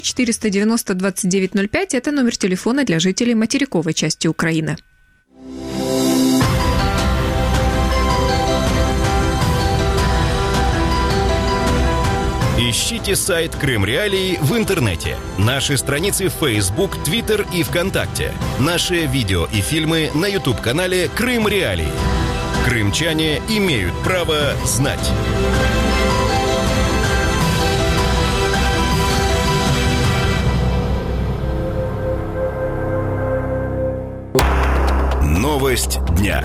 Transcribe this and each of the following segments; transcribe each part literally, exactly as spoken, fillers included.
четыреста девяносто двадцать девять ноль пять – это номер телефона для жителей материковой части Украины. Ищите сайт Крым Реалии в интернете, наши страницы в Facebook, Twitter и ВКонтакте, наши видео и фильмы на YouTube-канале Крым Реалии. Крымчане имеют право знать. Новость дня.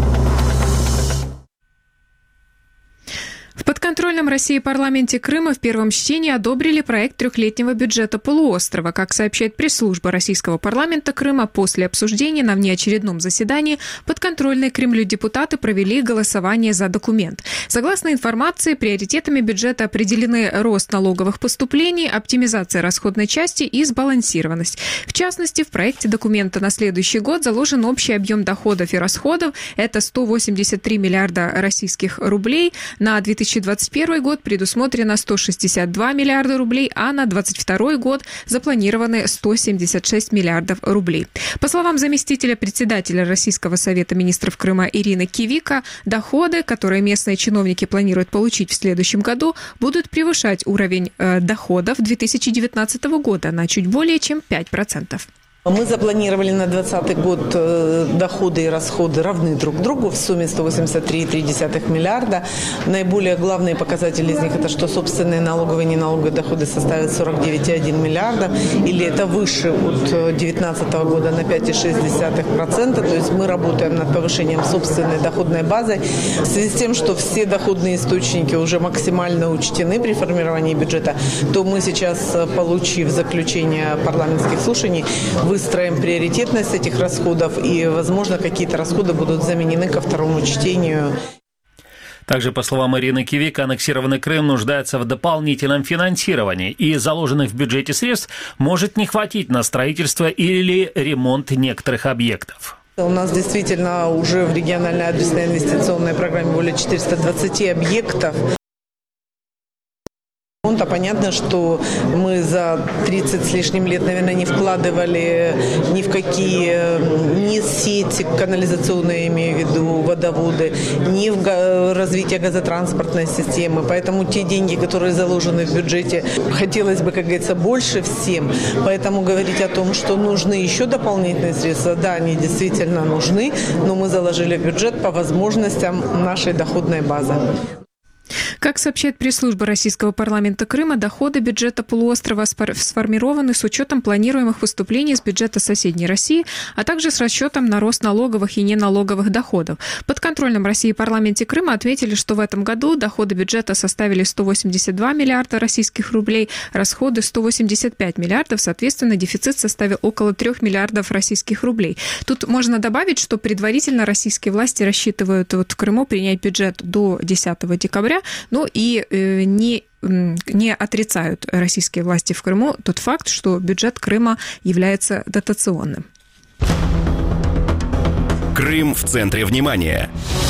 В подконтрольном России парламенте Крыма в первом чтении одобрили проект трехлетнего бюджета полуострова. Как сообщает пресс-служба российского парламента Крыма, после обсуждения на внеочередном заседании подконтрольные Кремлю депутаты провели голосование за документ. Согласно информации, приоритетами бюджета определены рост налоговых поступлений, оптимизация расходной части и сбалансированность. В частности, в проекте документа на следующий год заложен общий объем доходов и расходов. Это сто восемьдесят три миллиарда российских рублей. На две тысячи двадцать первый год предусмотрено сто шестьдесят два миллиарда рублей, а на двадцать второй год запланированы сто семьдесят шесть миллиардов рублей. По словам заместителя председателя Российского совета министров Крыма Ирины Кивика, доходы, которые местные чиновники планируют получить в следующем году, будут превышать уровень э, доходов две тысячи девятнадцатого года на чуть более чем пять процентов. Мы запланировали на двадцатый год доходы и расходы равны друг другу в сумме сто восемьдесят три целых три десятых миллиарда. Наиболее главные показатели из них – это что собственные налоговые и неналоговые доходы составят сорок девять целых один миллиарда, или это выше от две тысячи девятнадцатого года на пять целых шесть десятых процента. То есть мы работаем над повышением собственной доходной базы. В связи с тем, что все доходные источники уже максимально учтены при формировании бюджета, то мы сейчас, получив заключение парламентских слушаний, выстроим приоритетность этих расходов, и, возможно, какие-то расходы будут заменены ко второму чтению. Также, по словам Ирины Кивик, аннексированный Крым нуждается в дополнительном финансировании, и заложенных в бюджете средств может не хватить на строительство или ремонт некоторых объектов. У нас действительно уже в региональной адресной инвестиционной программе более четырёхсот двадцати объектов. Понятно, что мы за тридцать с лишним лет, наверное, не вкладывали ни в какие, ни сети канализационные, имею в виду водоводы, ни в развитие газотранспортной системы. Поэтому те деньги, которые заложены в бюджете, хотелось бы, как говорится, больше всем. Поэтому говорить о том, что нужны еще дополнительные средства, да, они действительно нужны, но мы заложили в бюджет по возможностям нашей доходной базы. Как сообщает пресс-служба российского парламента Крыма, доходы бюджета полуострова сформированы с учетом планируемых поступлений из бюджета соседней России, а также с расчетом на рост налоговых и неналоговых доходов. В подконтрольном России парламенте Крыма отметили, что в этом году доходы бюджета составили сто восемьдесят два миллиарда российских рублей, расходы сто восемьдесят пять миллиардов, соответственно, дефицит составил около трех миллиардов российских рублей. Тут можно добавить, что предварительно российские власти рассчитывают вот в Крыму принять бюджет до десятого декабря, ну и э, не, не отрицают российские власти в Крыму тот факт, что бюджет Крыма является дотационным. Крым в центре внимания.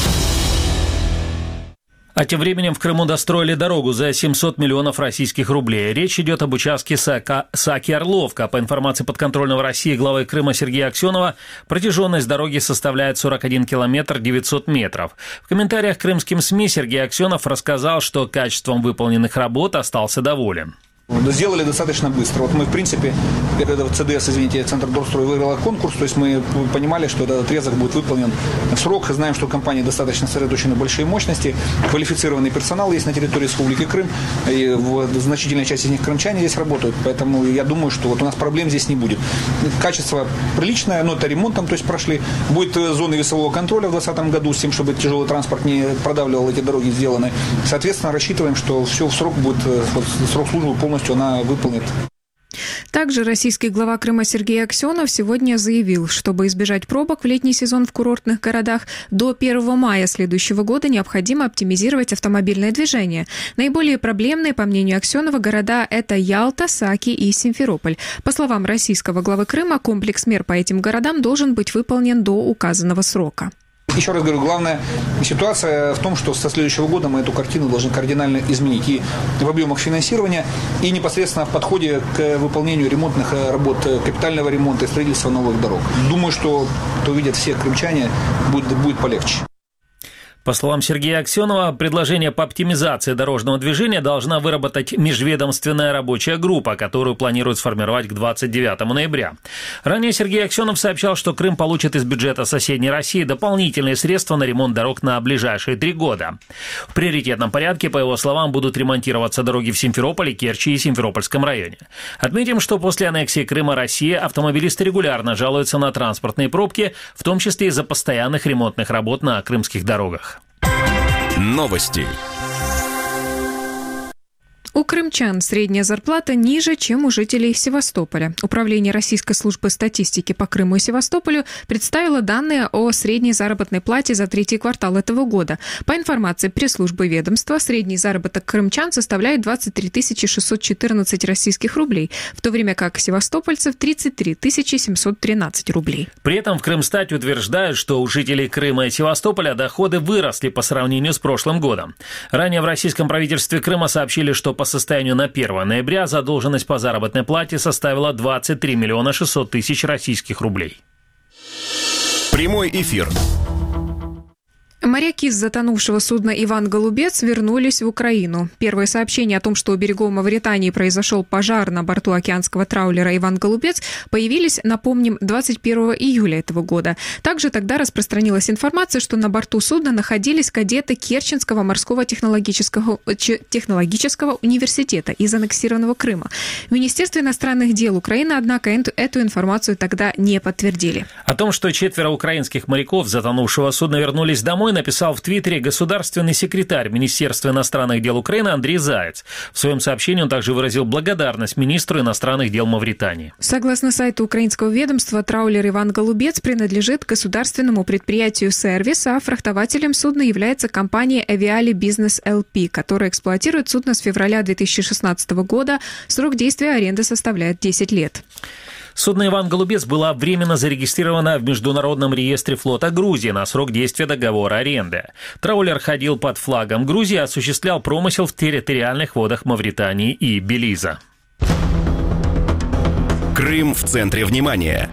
А тем временем в Крыму достроили дорогу за семьсот миллионов российских рублей. Речь идет об участке Саки-Орловка. По информации подконтрольного России главы Крыма Сергея Аксенова, протяженность дороги составляет сорок один километр девятьсот метров. В комментариях крымским СМИ Сергей Аксенов рассказал, что качеством выполненных работ остался доволен. Сделали достаточно быстро. Вот мы, в принципе, когда ЦДС, извините, Центр Дорстрой выиграла конкурс, то есть мы понимали, что этот отрезок будет выполнен в срок. Знаем, что компания достаточно сосредоточены большие мощности, квалифицированный персонал есть на территории Республики Крым, и в значительной части из них крымчане здесь работают, поэтому я думаю, что вот у нас проблем здесь не будет. Качество приличное, но это ремонтом, то есть прошли. Будет зоны весового контроля в двадцатом году с тем, чтобы тяжелый транспорт не продавливал эти дороги сделаны. Соответственно, рассчитываем, что все в срок будет, вот, срок службы полностью она выполнит. Также российский глава Крыма Сергей Аксенов сегодня заявил, чтобы избежать пробок в летний сезон в курортных городах, до первого мая следующего года необходимо оптимизировать автомобильное движение. Наиболее проблемные, по мнению Аксенова, города – это Ялта, Саки и Симферополь. По словам российского главы Крыма, комплекс мер по этим городам должен быть выполнен до указанного срока. Еще раз говорю, главная ситуация в том, что со следующего года мы эту картину должны кардинально изменить и в объемах финансирования, и непосредственно в подходе к выполнению ремонтных работ, капитального ремонта и строительства новых дорог. Думаю, что это увидят все крымчане, будет, будет полегче. По словам Сергея Аксенова, предложение по оптимизации дорожного движения должна выработать межведомственная рабочая группа, которую планируют сформировать к двадцать девятому ноября. Ранее Сергей Аксенов сообщал, что Крым получит из бюджета соседней России дополнительные средства на ремонт дорог на ближайшие три года. В приоритетном порядке, по его словам, будут ремонтироваться дороги в Симферополе, Керчи и Симферопольском районе. Отметим, что после аннексии Крыма России автомобилисты регулярно жалуются на транспортные пробки, в том числе из-за постоянных ремонтных работ на крымских дорогах. Новости. У крымчан средняя зарплата ниже, чем у жителей Севастополя. Управление Российской службы статистики по Крыму и Севастополю представило данные о средней заработной плате за третий квартал этого года. По информации пресс-службы ведомства, средний заработок крымчан составляет двадцать три тысячи шестьсот четырнадцать российских рублей, в то время как севастопольцев тридцать три тысячи семьсот тринадцать рублей. При этом в Крымстате утверждают, что у жителей Крыма и Севастополя доходы выросли по сравнению с прошлым годом. Ранее в российском правительстве Крыма сообщили, что по состоянию на первое ноября задолженность по заработной плате составила двадцать три миллиона шестьсот тысяч российских рублей. Прямой эфир. Моряки с затонувшего судна «Иван Голубец» вернулись в Украину. Первое сообщение о том, что у берегов Мавритании произошел пожар на борту океанского траулера «Иван Голубец», появились, напомним, двадцать первого июля этого года. Также тогда распространилась информация, что на борту судна находились кадеты Керченского морского технологического, технологического университета из аннексированного Крыма. В Министерстве иностранных дел Украины, однако, эту информацию тогда не подтвердили. О том, что четверо украинских моряков затонувшего судна вернулись домой, написал в Твиттере государственный секретарь Министерства иностранных дел Украины Андрей Заяц. В своем сообщении он также выразил благодарность министру иностранных дел Мавритании. Согласно сайту украинского ведомства, траулер «Иван Голубец» принадлежит государственному предприятию «Сервис», а фрахтователем судна является компания «Авиали Бизнес эл пи», которая эксплуатирует судно с февраля две тысячи шестнадцатого года. Срок действия аренды составляет десять лет. Судно «Иван Голубец» было временно зарегистрировано в Международном реестре флота Грузии на срок действия договора аренды. Траулер ходил под флагом Грузии и осуществлял промысел в территориальных водах Мавритании и Белиза. Крым в центре внимания.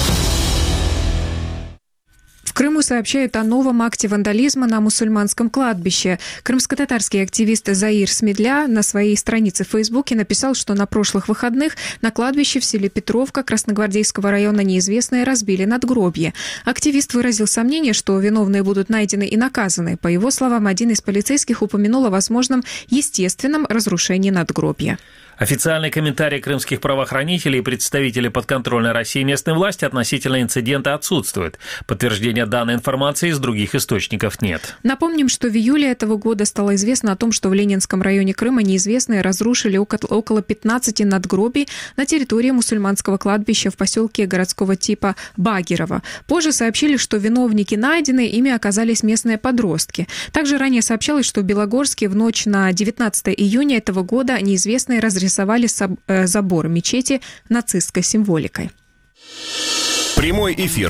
В Крыму сообщают о новом акте вандализма на мусульманском кладбище. Крымско-татарский активист Заир Смедля на своей странице в Фейсбуке написал, что на прошлых выходных на кладбище в селе Петровка Красногвардейского района неизвестные разбили надгробье. Активист выразил сомнение, что виновные будут найдены и наказаны. По его словам, один из полицейских упомянул о возможном естественном разрушении надгробья. Официальный комментарий крымских правоохранителей и представителей подконтрольной России местной власти относительно инцидента отсутствует. Подтверждения данной информации из других источников нет. Напомним, что в июле этого года стало известно о том, что в Ленинском районе Крыма неизвестные разрушили около пятнадцати надгробий на территории мусульманского кладбища в поселке городского типа Багирово. Позже сообщили, что виновники найдены, ими оказались местные подростки. Также ранее сообщалось, что в Белогорске в ночь на девятнадцатое июня этого года неизвестные разрисовали рисовали забор мечети нацистской символикой. Прямой эфир.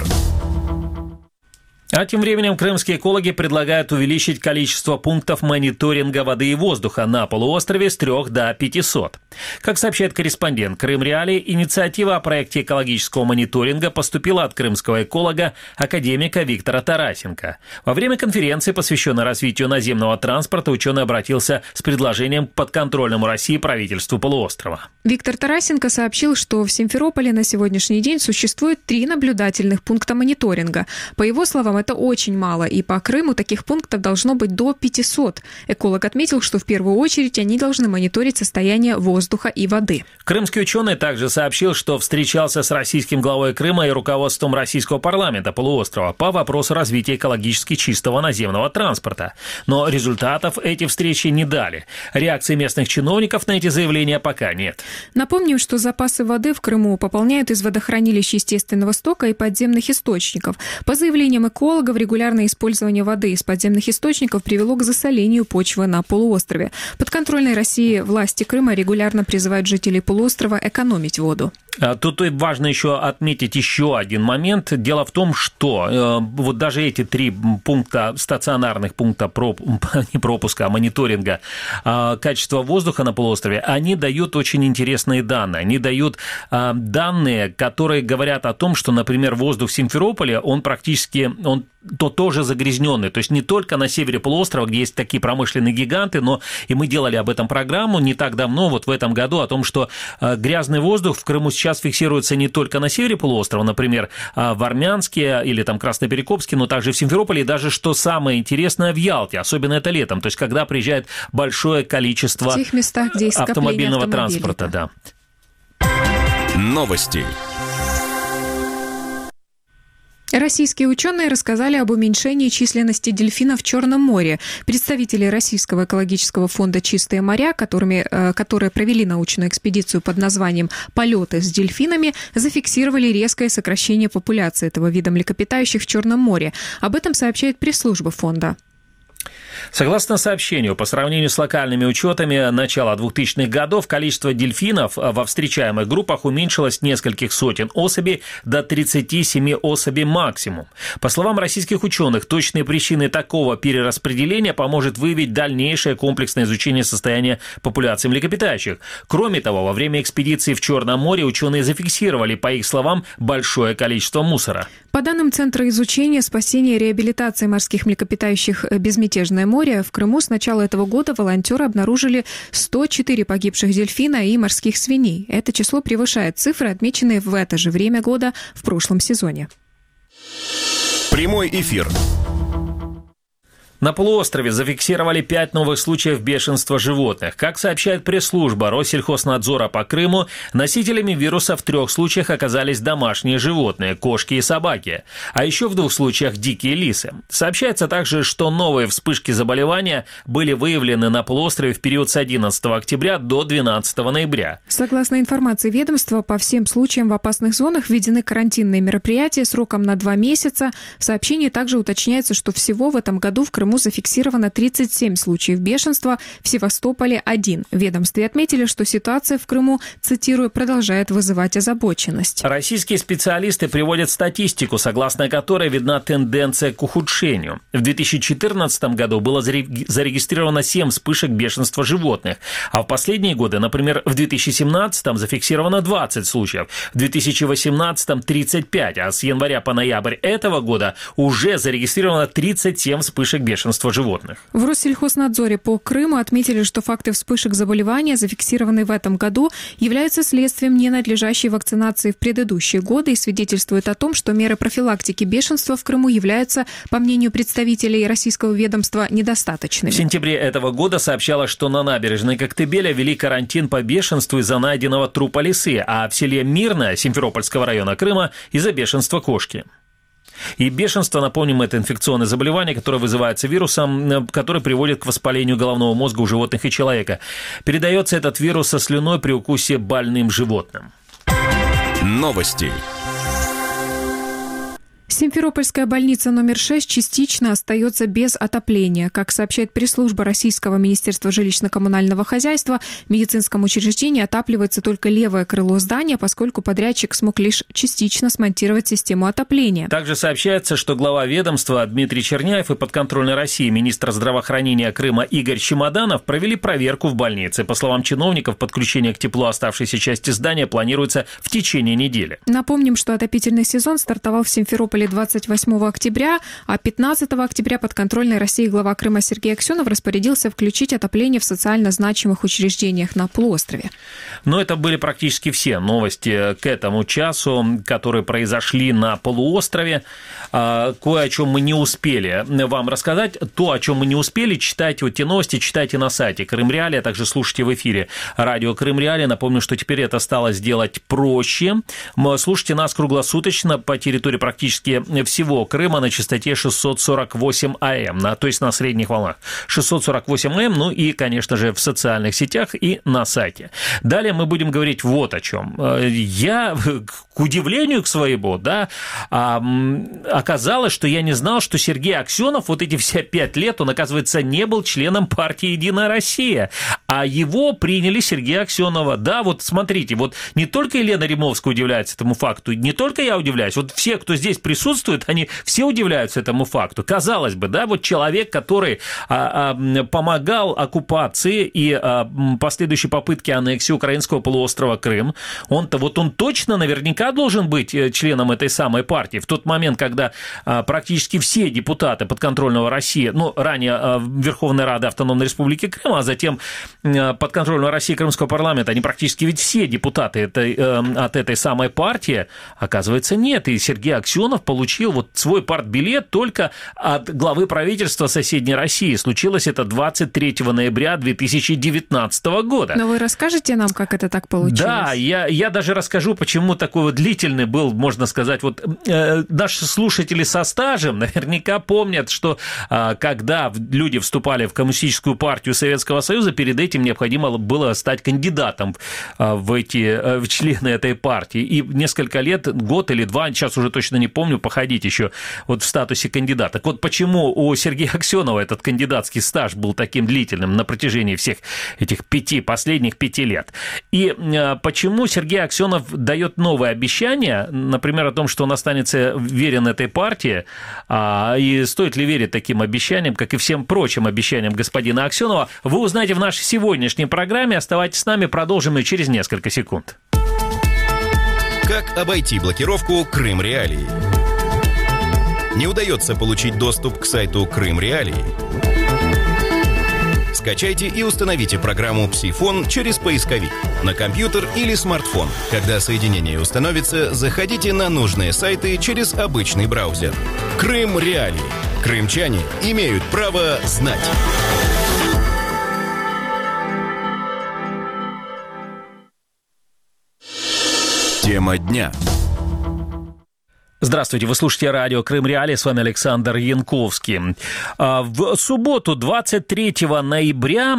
А тем временем крымские экологи предлагают увеличить количество пунктов мониторинга воды и воздуха на полуострове с трех до пятисот. Как сообщает корреспондент Крым Реалии, инициатива о проекте экологического мониторинга поступила от крымского эколога академика Виктора Тарасенко. Во время конференции, посвященной развитию наземного транспорта, ученый обратился с предложением к подконтрольному России правительству полуострова. Виктор Тарасенко сообщил, что в Симферополе на сегодняшний день существует три наблюдательных пункта мониторинга. По его словам, это очень мало, и по Крыму таких пунктов должно быть до пятисот. Эколог отметил, что в первую очередь они должны мониторить состояние воздуха и воды. Крымский ученый также сообщил, что встречался с российским главой Крыма и руководством российского парламента полуострова по вопросу развития экологически чистого наземного транспорта. Но результатов эти встречи не дали. Реакции местных чиновников на эти заявления пока нет. Напомним, что запасы воды в Крыму пополняют из водохранилищ естественного стока и подземных источников. По заявлениям экологов, регулярное использование воды из подземных источников привело к засолению почвы на полуострове. Подконтрольной России власти Крыма регулярно призывают жителей полуострова экономить воду. Тут важно еще отметить еще один момент. Дело в том, что э, вот даже эти три пункта, стационарных пункта проп, не пропуска, а мониторинга э, качества воздуха на полуострове, они дают очень интересные данные. Они дают э, данные, которые говорят о том, что, например, воздух в Симферополе, он практически, он то тоже загрязненный. То есть не только на севере полуострова, где есть такие промышленные гиганты, но и мы делали об этом программу не так давно, вот в этом году, о том, что э, грязный воздух в Крыму сейчас фиксируется не только на севере полуострова, например, в Армянске или там Красноперекопске, но также в Симферополе, и даже, что самое интересное, в Ялте, особенно это летом, то есть когда приезжает большое количество в тех местах, где есть автомобильного транспорта. Да. Новости. Российские ученые рассказали об уменьшении численности дельфинов в Черном море. Представители Российского экологического фонда «Чистые моря», которыми, которые провели научную экспедицию под названием «Полеты с дельфинами», зафиксировали резкое сокращение популяции этого вида млекопитающих в Черном море. Об этом сообщает пресс-служба фонда. Согласно сообщению, по сравнению с локальными учетами начала двухтысячных годов, количество дельфинов во встречаемых группах уменьшилось с нескольких сотен особей до тридцати семи особей максимум. По словам российских ученых, точные причины такого перераспределения поможет выявить дальнейшее комплексное изучение состояния популяции млекопитающих. Кроме того, во время экспедиции в Черном море ученые зафиксировали, по их словам, большое количество мусора. По данным Центра изучения, спасения и реабилитации морских млекопитающих «Безмятежное море», в Крыму с начала этого года волонтеры обнаружили сто четыре погибших дельфина и морских свиней. Это число превышает цифры, отмеченные в это же время года в прошлом сезоне. Прямой эфир. На полуострове зафиксировали пять новых случаев бешенства животных. Как сообщает пресс-служба Россельхознадзора по Крыму, носителями вируса в трех случаях оказались домашние животные – кошки и собаки, а еще в двух случаях – дикие лисы. Сообщается также, что новые вспышки заболевания были выявлены на полуострове в период с одиннадцатого октября до двенадцатого ноября. Согласно информации ведомства, по всем случаям в опасных зонах введены карантинные мероприятия сроком на два месяца. В сообщении также уточняется, что всего в этом году в Крыму зафиксировано тридцать семь случаев бешенства, в Севастополе – один. В ведомстве отметили, что ситуация в Крыму, цитирую, продолжает вызывать озабоченность. Российские специалисты приводят статистику, согласно которой видна тенденция к ухудшению. В две тысячи четырнадцатом году было зарегистрировано семь вспышек бешенства животных, а в последние годы, например, в две тысячи семнадцатом зафиксировано двадцать случаев, в две тысячи восемнадцатом – тридцать пять, а с января по ноябрь этого года уже зарегистрировано тридцать семь вспышек бешенства животных. В Россельхознадзоре по Крыму отметили, что факты вспышек заболевания, зафиксированные в этом году, являются следствием ненадлежащей вакцинации в предыдущие годы и свидетельствуют о том, что меры профилактики бешенства в Крыму являются, по мнению представителей российского ведомства, недостаточными. В сентябре этого года сообщалось, что на набережной Коктебеля ввели карантин по бешенству из-за найденного трупа лисы, а в селе Мирное Симферопольского района Крыма из-за бешенства кошки. И бешенство, напомним, это инфекционное заболевание, которое вызывается вирусом, который приводит к воспалению головного мозга у животных и человека. Передается этот вирус со слюной при укусе больным животным. Новости. Симферопольская больница номер шесть частично остается без отопления. Как сообщает пресс-служба Российского министерства жилищно-коммунального хозяйства, в медицинском учреждении отапливается только левое крыло здания, поскольку подрядчик смог лишь частично смонтировать систему отопления. Также сообщается, что глава ведомства Дмитрий Черняев и подконтрольной России министр здравоохранения Крыма Игорь Чемоданов провели проверку в больнице. По словам чиновников, подключение к теплу оставшейся части здания планируется в течение недели. Напомним, что отопительный сезон стартовал в Симферополе двадцать восьмого октября, а пятнадцатого октября подконтрольной России глава Крыма Сергей Аксенов распорядился включить отопление в социально значимых учреждениях на полуострове. Но это были практически все новости к этому часу, которые произошли на полуострове. Кое о чем мы не успели вам рассказать. То, о чем мы не успели, читайте вот те новости, читайте на сайте Крым Реалии, а также слушайте в эфире радио Крым Реалии. Напомню, что теперь это стало сделать проще. Слушайте нас круглосуточно по территории практически выпуске всего Крыма на частоте шестьсот сорок восемь АМ, на, то есть на средних волнах. шестьсот сорок восемь АМ, ну и, конечно же, в социальных сетях и на сайте. Далее мы будем говорить вот о чем. Я, к удивлению к своему, да, оказалось, что я не знал, что Сергей Аксенов вот эти все пять лет, он, оказывается, не был членом партии «Единая Россия», а его приняли Сергея Аксенова. Да, вот смотрите, вот не только Елена Римовская удивляется этому факту, не только я удивляюсь, вот все, кто здесь присутствует, они все удивляются этому факту. Казалось бы, да, вот человек, который а, а, помогал оккупации и а, последующей попытке аннексии украинского полуострова Крым, он-то вот он точно наверняка должен быть членом этой самой партии. В тот момент, когда а, практически все депутаты подконтрольного России, ну, ранее а, Верховной Рады Автономной Республики Крым, а затем а, подконтрольного России Крымского парламента, они практически ведь все депутаты этой, а, от этой самой партии, оказывается, нет. И Сергей Аксенов получил вот свой партбилет только от главы правительства соседней России. Случилось это двадцать третьего ноября две тысячи девятнадцатого года. Но вы расскажете нам, как это так получилось? Да, я, я даже расскажу, почему такой вот длительный был, можно сказать, вот э, наши слушатели со стажем наверняка помнят, что э, когда люди вступали в Коммунистическую партию Советского Союза, перед этим необходимо было стать кандидатом э, в эти э, в члены этой партии. И несколько лет, год или два, сейчас уже точно не помню, походить еще вот в статусе кандидата. Так вот, почему у Сергея Аксенова этот кандидатский стаж был таким длительным на протяжении всех этих пяти, последних пяти лет? И э, почему Сергей Аксенов дает новые обещания, например, о том, что он останется верен этой партии, а, и стоит ли верить таким обещаниям, как и всем прочим обещаниям господина Аксенова, вы узнаете в нашей сегодняшней программе. Оставайтесь с нами, продолжим ее через несколько секунд. Как обойти блокировку Крым Реалии? Не удается получить доступ к сайту Крым Реалии? Скачайте и установите программу «Псифон» через поисковик на компьютер или смартфон. Когда соединение установится, заходите на нужные сайты через обычный браузер. Крым Реалии. Крымчане имеют право знать. Тема дня. Здравствуйте, вы слушаете радио «Крым Реалии», с вами Александр Янковский. В субботу, двадцать третьего ноября,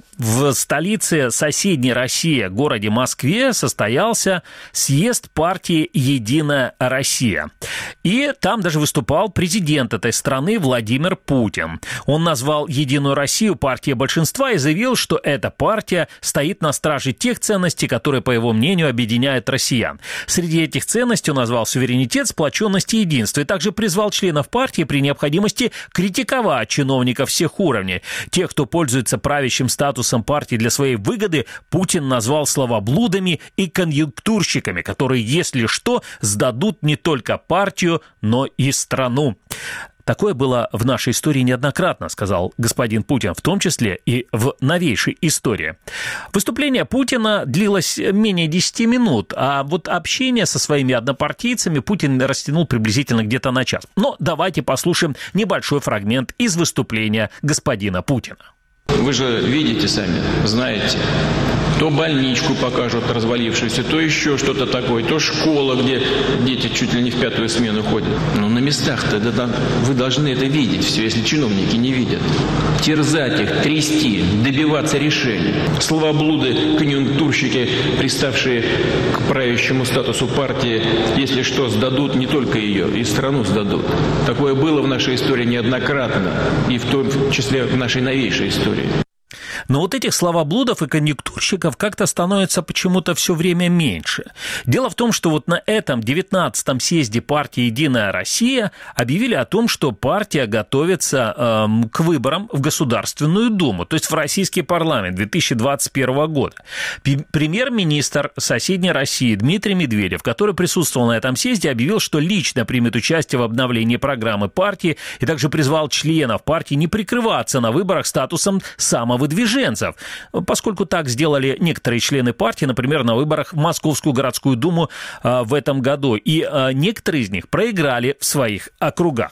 в столице соседней России, городе Москве, состоялся съезд партии «Единая Россия». И там даже выступал президент этой страны Владимир Путин. Он назвал «Единую Россию» партией большинства и заявил, что эта партия стоит на страже тех ценностей, которые, по его мнению, объединяют россиян. Среди этих ценностей он назвал суверенитет, сплоченность и единство, и также призвал членов партии при необходимости критиковать чиновников всех уровней. Тех, кто пользуется правящим статусом партии для своей выгоды, Путин назвал словоблудами и конъюнктурщиками, которые, если что, сдадут не только партию, но и страну. Такое было в нашей истории неоднократно, сказал господин Путин, в том числе и в новейшей истории. Выступление Путина длилось менее десяти минут, а вот общение со своими однопартийцами Путин растянул приблизительно где-то на час. Но давайте послушаем небольшой фрагмент из выступления господина Путина. Вы же видите сами, знаете, то больничку покажут развалившуюся, то еще что-то такое, то школа, где дети чуть ли не в пятую смену ходят. Но на местах-то да, вы должны это видеть все, если чиновники не видят. Терзать их, трясти, добиваться решений. Словоблуды, конъюнктурщики, приставшие к правящему статусу партии, если что, сдадут не только ее, и страну сдадут. Такое было в нашей истории неоднократно, и в том числе в нашей новейшей истории. Но вот этих словоблудов и конъюнктурщиков как-то становится почему-то все время меньше. Дело в том, что вот на этом девятнадцатом съезде партии «Единая Россия» объявили о том, что партия готовится э, к выборам в Государственную Думу, то есть в Российский парламент две тысячи двадцать первого года. Премьер-министр соседней России Дмитрий Медведев, который присутствовал на этом съезде, объявил, что лично примет участие в обновлении программы партии и также призвал членов партии не прикрываться на выборах статусом самовыдвижения, поскольку так сделали некоторые члены партии, например, на выборах в Московскую городскую думу а, в этом году. И а, некоторые из них проиграли в своих округах.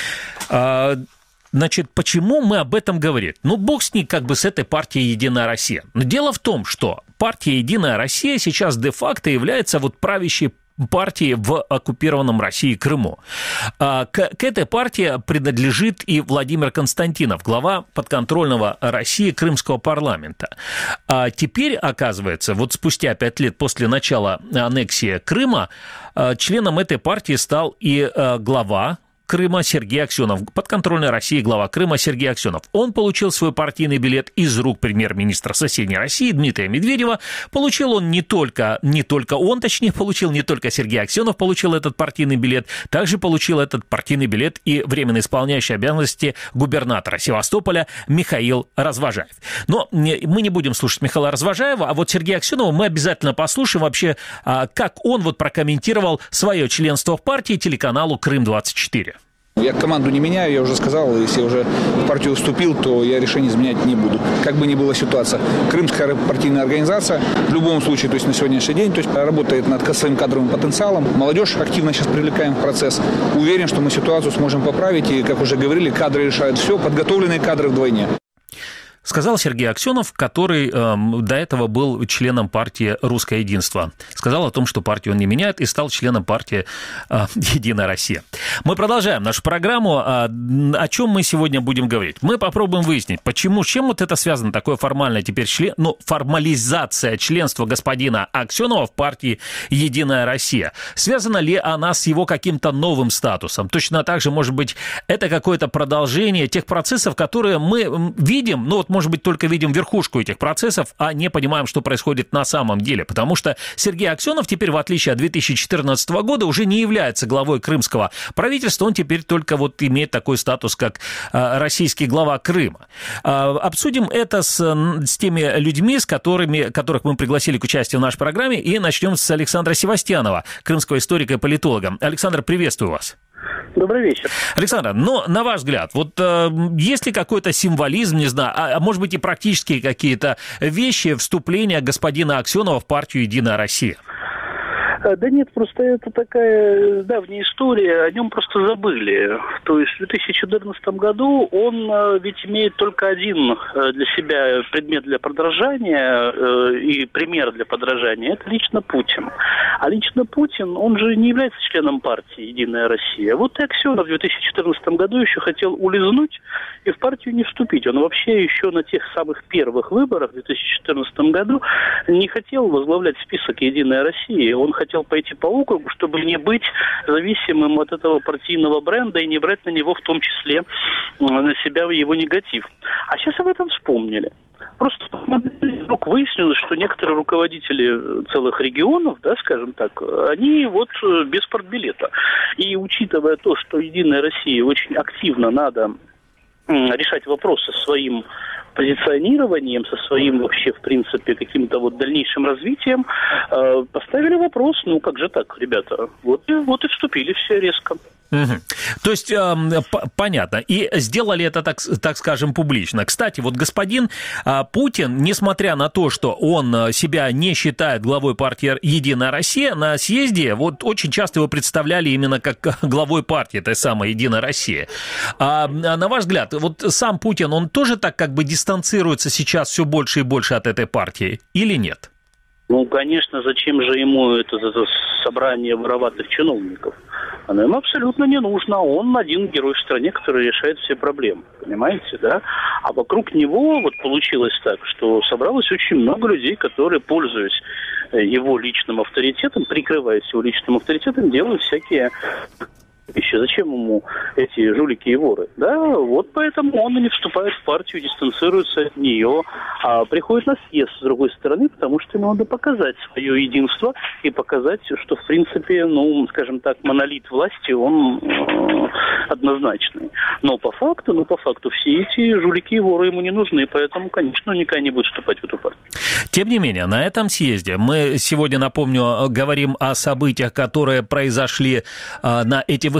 А, Значит, почему мы об этом говорим? Ну, бог с ней, как бы с этой партией «Единая Россия». Но дело в том, что партия «Единая Россия» сейчас де-факто является вот правящей партии в оккупированном Россией Крыму. К, к этой партии принадлежит и Владимир Константинов, глава подконтрольного России Крымского парламента. А теперь, оказывается, вот спустя пять лет после начала аннексии Крыма, членом этой партии стал и глава Крыма Сергей Аксенов, подконтрольной России глава Крыма Сергей Аксенов. Он получил свой партийный билет из рук премьер-министра соседней России Дмитрия Медведева. Получил он не только, не только он, точнее, получил не только Сергей Аксенов, получил этот партийный билет, также получил этот партийный билет и временно исполняющий обязанности губернатора Севастополя Михаил Развожаев. Но мы не будем слушать Михаила Развожаева, а вот Сергея Аксенова мы обязательно послушаем вообще, как он вот прокомментировал свое членство в партии телеканалу Крым двадцать четыре. Я команду не меняю, я уже сказал, если я уже в партию вступил, то я решение изменять не буду. Как бы ни была ситуация. Крымская партийная организация в любом случае, то есть на сегодняшний день, то есть работает над своим кадровым потенциалом. Молодежь активно сейчас привлекаем в процесс. Уверен, что мы ситуацию сможем поправить. И, как уже говорили, кадры решают все. Подготовленные кадры вдвойне. Сказал Сергей Аксенов, который э, до этого был членом партии «Русское единство». Сказал о том, что партию он не меняет, и стал членом партии э, «Единая Россия». Мы продолжаем нашу программу. О, о чем мы сегодня будем говорить? Мы попробуем выяснить, почему, с чем вот это связано, такое формальное теперь член, ну, формализация членства господина Аксенова в партии «Единая Россия». Связана ли она с его каким-то новым статусом? Точно так же, может быть, это какое-то продолжение тех процессов, которые мы видим, ну, вот может быть, только видим верхушку этих процессов, а не понимаем, что происходит на самом деле. Потому что Сергей Аксенов теперь, в отличие от две тысячи четырнадцатого года, уже не является главой крымского правительства. Он теперь только вот имеет такой статус, как э, российский глава Крыма. Э, обсудим это с, с теми людьми, с которыми, которых мы пригласили к участию в нашей программе. И начнем с Александра Севастьянова, крымского историка и политолога. Александр, приветствую вас. Добрый вечер. Александр, но на ваш взгляд, вот э, есть ли какой-то символизм, не знаю, а, а может быть и практические какие-то вещи вступления господина Аксенова в партию «Единая Россия»? Да нет, просто это такая давняя история, о нем просто забыли. То есть в две тысячи четырнадцатом году он ведь имеет только один для себя предмет для подражания и пример для подражания. Это лично Путин. А лично Путин, он же не является членом партии «Единая Россия». Вот и Аксенов в две тысячи четырнадцатом году еще хотел улизнуть и в партию не вступить. Он вообще еще на тех самых первых выборах в две тысячи четырнадцатом году не хотел возглавлять список «Единая Россия». Он хотел пойти по округу, чтобы не быть зависимым от этого партийного бренда и не брать на него в том числе на себя его негатив. А сейчас об этом вспомнили. Просто вдруг выяснилось, что некоторые руководители целых регионов, да, скажем так, они вот без партбилета. И учитывая то, что «Единая Россия» очень активно надо решать вопросы своим позиционированием, со своим вообще, в принципе, каким-то вот дальнейшим развитием, э, поставили вопрос, ну как же так, ребята, вот и, вот и вступили все резко. Угу. То есть, э, понятно. И сделали это, так, так скажем, публично. Кстати, вот господин э, Путин, несмотря на то, что он себя не считает главой партии «Единая Россия», на съезде вот очень часто его представляли именно как главой партии, той самой «Единая Россия». А, на ваш взгляд, вот сам Путин, он тоже так как бы дистанцируется сейчас все больше и больше от этой партии или нет? Ну, конечно, зачем же ему это, это собрание вороватых чиновников? Оно ему абсолютно не нужно. Он один герой в стране, который решает все проблемы. Понимаете, да? А вокруг него вот получилось так, что собралось очень много людей, которые, пользуясь его личным авторитетом, прикрываясь его личным авторитетом, делают всякие вещи. Зачем ему эти жулики и воры? Да, вот поэтому он и не вступает в партию, дистанцируется от нее, а приходит на съезд с другой стороны, потому что ему надо показать свое единство и показать, что, в принципе, ну, скажем так, монолит власти, он э, однозначный. Но по факту, ну, по факту, все эти жулики и воры ему не нужны, поэтому, конечно, он никогда не будет вступать в эту партию. Тем не менее, на этом съезде мы сегодня, напомню, говорим о событиях, которые произошли э, на эти выходные.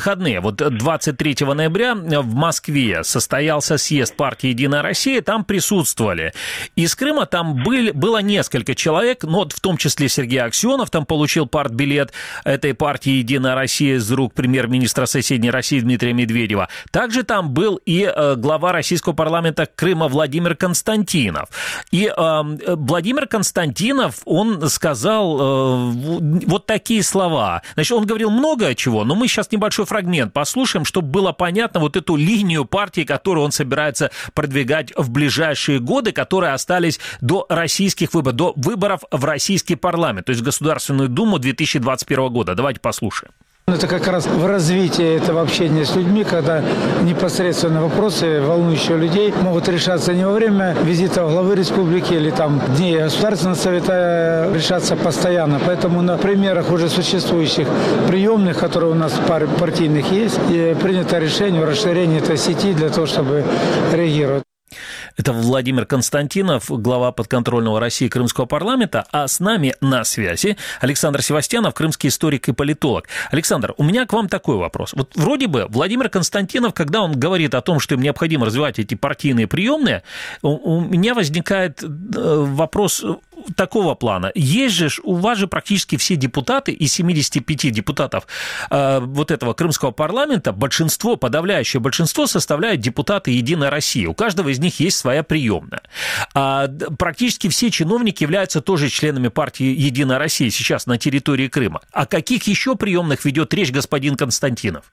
выходные. Вот двадцать третьего ноября в Москве состоялся съезд партии «Единая Россия», там присутствовали. Из Крыма там были, было несколько человек, но вот в том числе Сергей Аксенов там получил партбилет этой партии «Единая Россия» из рук премьер-министра соседней России Дмитрия Медведева. Также там был и глава российского парламента Крыма Владимир Константинов. И э, Владимир Константинов, он сказал э, вот такие слова. Значит, он говорил много чего, но мы сейчас небольшой фрагмент послушаем, чтобы было понятно вот эту линию партии, которую он собирается продвигать в ближайшие годы, которые остались до российских выборов, до выборов в российский парламент, то есть в Государственную Думу две тысячи двадцать первого года. Давайте послушаем. Это как раз в развитии этого общения с людьми, когда непосредственно вопросы, волнующие людей, могут решаться не во время визита главы республики или там дней Государственного совета, решаться постоянно. Поэтому на примерах уже существующих приемных, которые у нас пар партийных есть, и принято решение о расширении этой сети для того, чтобы реагировать. Это Владимир Константинов, глава подконтрольного России Крымского парламента, а с нами на связи Александр Севастьянов, крымский историк и политолог. Александр, у меня к вам такой вопрос. Вот вроде бы Владимир Константинов, когда он говорит о том, что им необходимо развивать эти партийные приемные, у меня возникает вопрос такого плана. Есть же, у вас же практически все депутаты из семидесяти пяти депутатов э, вот этого крымского парламента, большинство, подавляющее большинство составляют депутаты «Единой России». У каждого из них есть своя приемная. А практически все чиновники являются тоже членами партии «Единая Россия» сейчас на территории Крыма. О каких еще приемных ведет речь господин Константинов?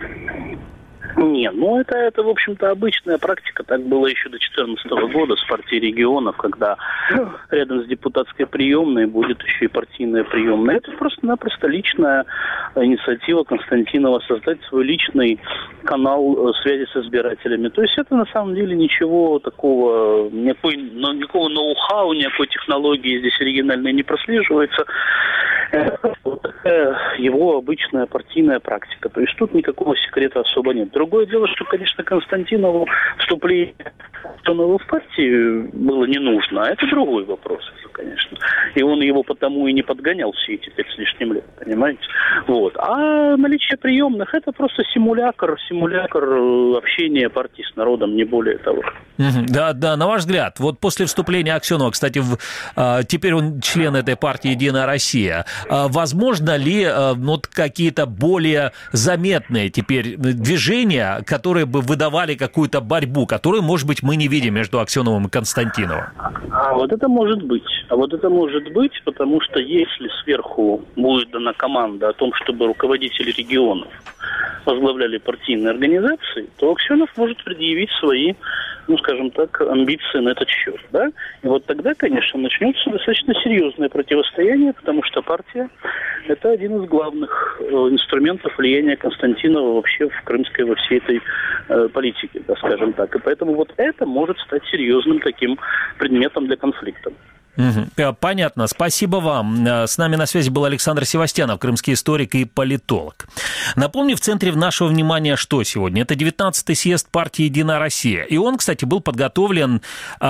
Не, ну это, это, в общем-то, обычная практика. Так было еще до две тысячи четырнадцатого года с партией регионов, когда рядом с депутатской приемной будет еще и партийная приемная. Это просто-напросто личная инициатива Константинова создать свой личный канал связи с избирателями. То есть это на самом деле ничего такого, никакой, никакого ноу-хау, никакой технологии здесь оригинальной не прослеживается. Это вот такая его обычная партийная практика. То есть тут никакого секрета особо нет. Другое дело, что, конечно, Константинову вступление в партию было не нужно, а это другой вопрос, конечно. И он его потому и не подгонял все эти пять с лишним лет, понимаете? Вот. А наличие приемных – это просто симулятор, симулятор общения партии с народом, не более того. Да, да, на ваш взгляд, вот после вступления Аксенова, кстати, в, а, теперь он член этой партии «Единая Россия», а, возможно ли а, вот какие-то более заметные теперь движения, которые бы выдавали какую-то борьбу, которую, может быть, мы не видим между Аксеновым и Константиновым? А вот это может быть. А вот это может быть, потому что если сверху будет дана команда о том, чтобы руководители регионов возглавляли партийные организации, то Аксенов может предъявить свои, ну, скажем так, амбиции на этот счет, да? И вот тогда, конечно, начнется достаточно серьезное противостояние, потому что партия – это один из главных э, инструментов влияния Константинова вообще в крымской, во всей этой э, политике, да, скажем так. И поэтому вот это может стать серьезным таким предметом для конфликта. Понятно. Спасибо вам. С нами на связи был Александр Севастьянов, крымский историк и политолог. Напомню, в центре нашего внимания что сегодня? Это девятнадцатый съезд партии «Единая Россия». И он, кстати, был подготовлен,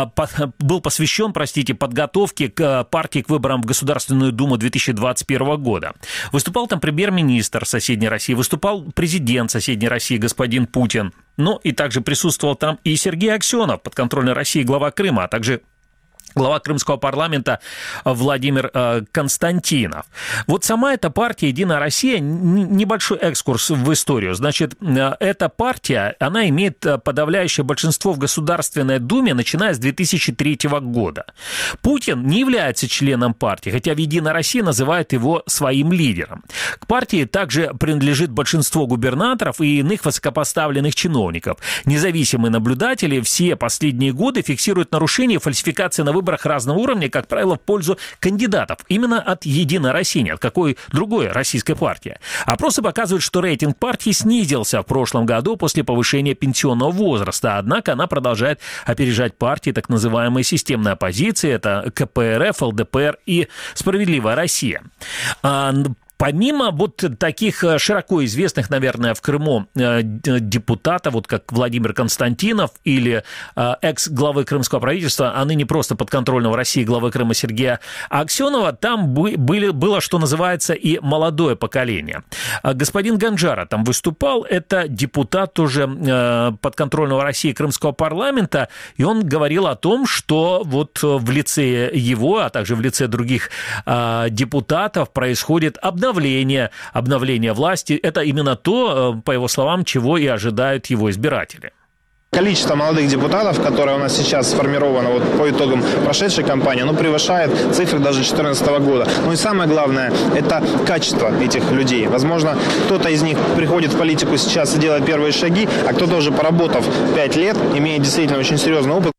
был посвящен, простите, подготовке к партии к выборам в Государственную Думу две тысячи двадцать первого года. Выступал там премьер-министр соседней России, выступал президент соседней России господин Путин. Ну и также присутствовал там и Сергей Аксенов, подконтрольной России глава Крыма, а также глава крымского парламента Владимир э, Константинов. Вот сама эта партия «Единая Россия», небольшой экскурс в историю. Значит, э, эта партия, она имеет подавляющее большинство в Государственной Думе, начиная с две тысячи третьего года. Путин не является членом партии, хотя в «Единой России» называют его своим лидером. К партии также принадлежит большинство губернаторов и иных высокопоставленных чиновников. Независимые наблюдатели все последние годы фиксируют нарушения и фальсификации на выборах разного уровня, как правило, в пользу кандидатов. Именно от «Единой России», не от какой другой российской партии. Опросы показывают, что рейтинг партии снизился в прошлом году после повышения пенсионного возраста. Однако она продолжает опережать партии так называемой системной оппозиции. Это ка пэ эр эф, эл дэ пэ эр и «Справедливая Россия». Помимо вот таких широко известных, наверное, в Крыму депутатов, вот как Владимир Константинов или экс-главы крымского правительства, а ныне просто подконтрольного России главы Крыма Сергея Аксенова, там были, было, что называется, и молодое поколение. Господин Ганжара там выступал, это депутат уже подконтрольного России крымского парламента, и он говорил о том, что вот в лице его, а также в лице других депутатов происходит обновление Обновление, обновление власти – это именно то, по его словам, чего и ожидают его избиратели. Количество молодых депутатов, которое у нас сейчас сформировано вот по итогам прошедшей кампании, оно превышает цифры даже две тысячи четырнадцатого года. Ну и самое главное – это качество этих людей. Возможно, кто-то из них приходит в политику сейчас и делает первые шаги, а кто-то уже поработав пять лет, имеет действительно очень серьезный опыт.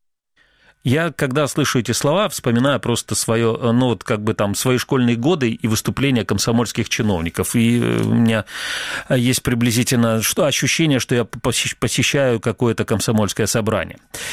Я, когда слышу эти слова, вспоминаю просто свое, ну, вот как бы там свои школьные годы и выступления комсомольских чиновников. И у меня есть приблизительно что, ощущение, что я посещаю какое-то комсомольское собрание.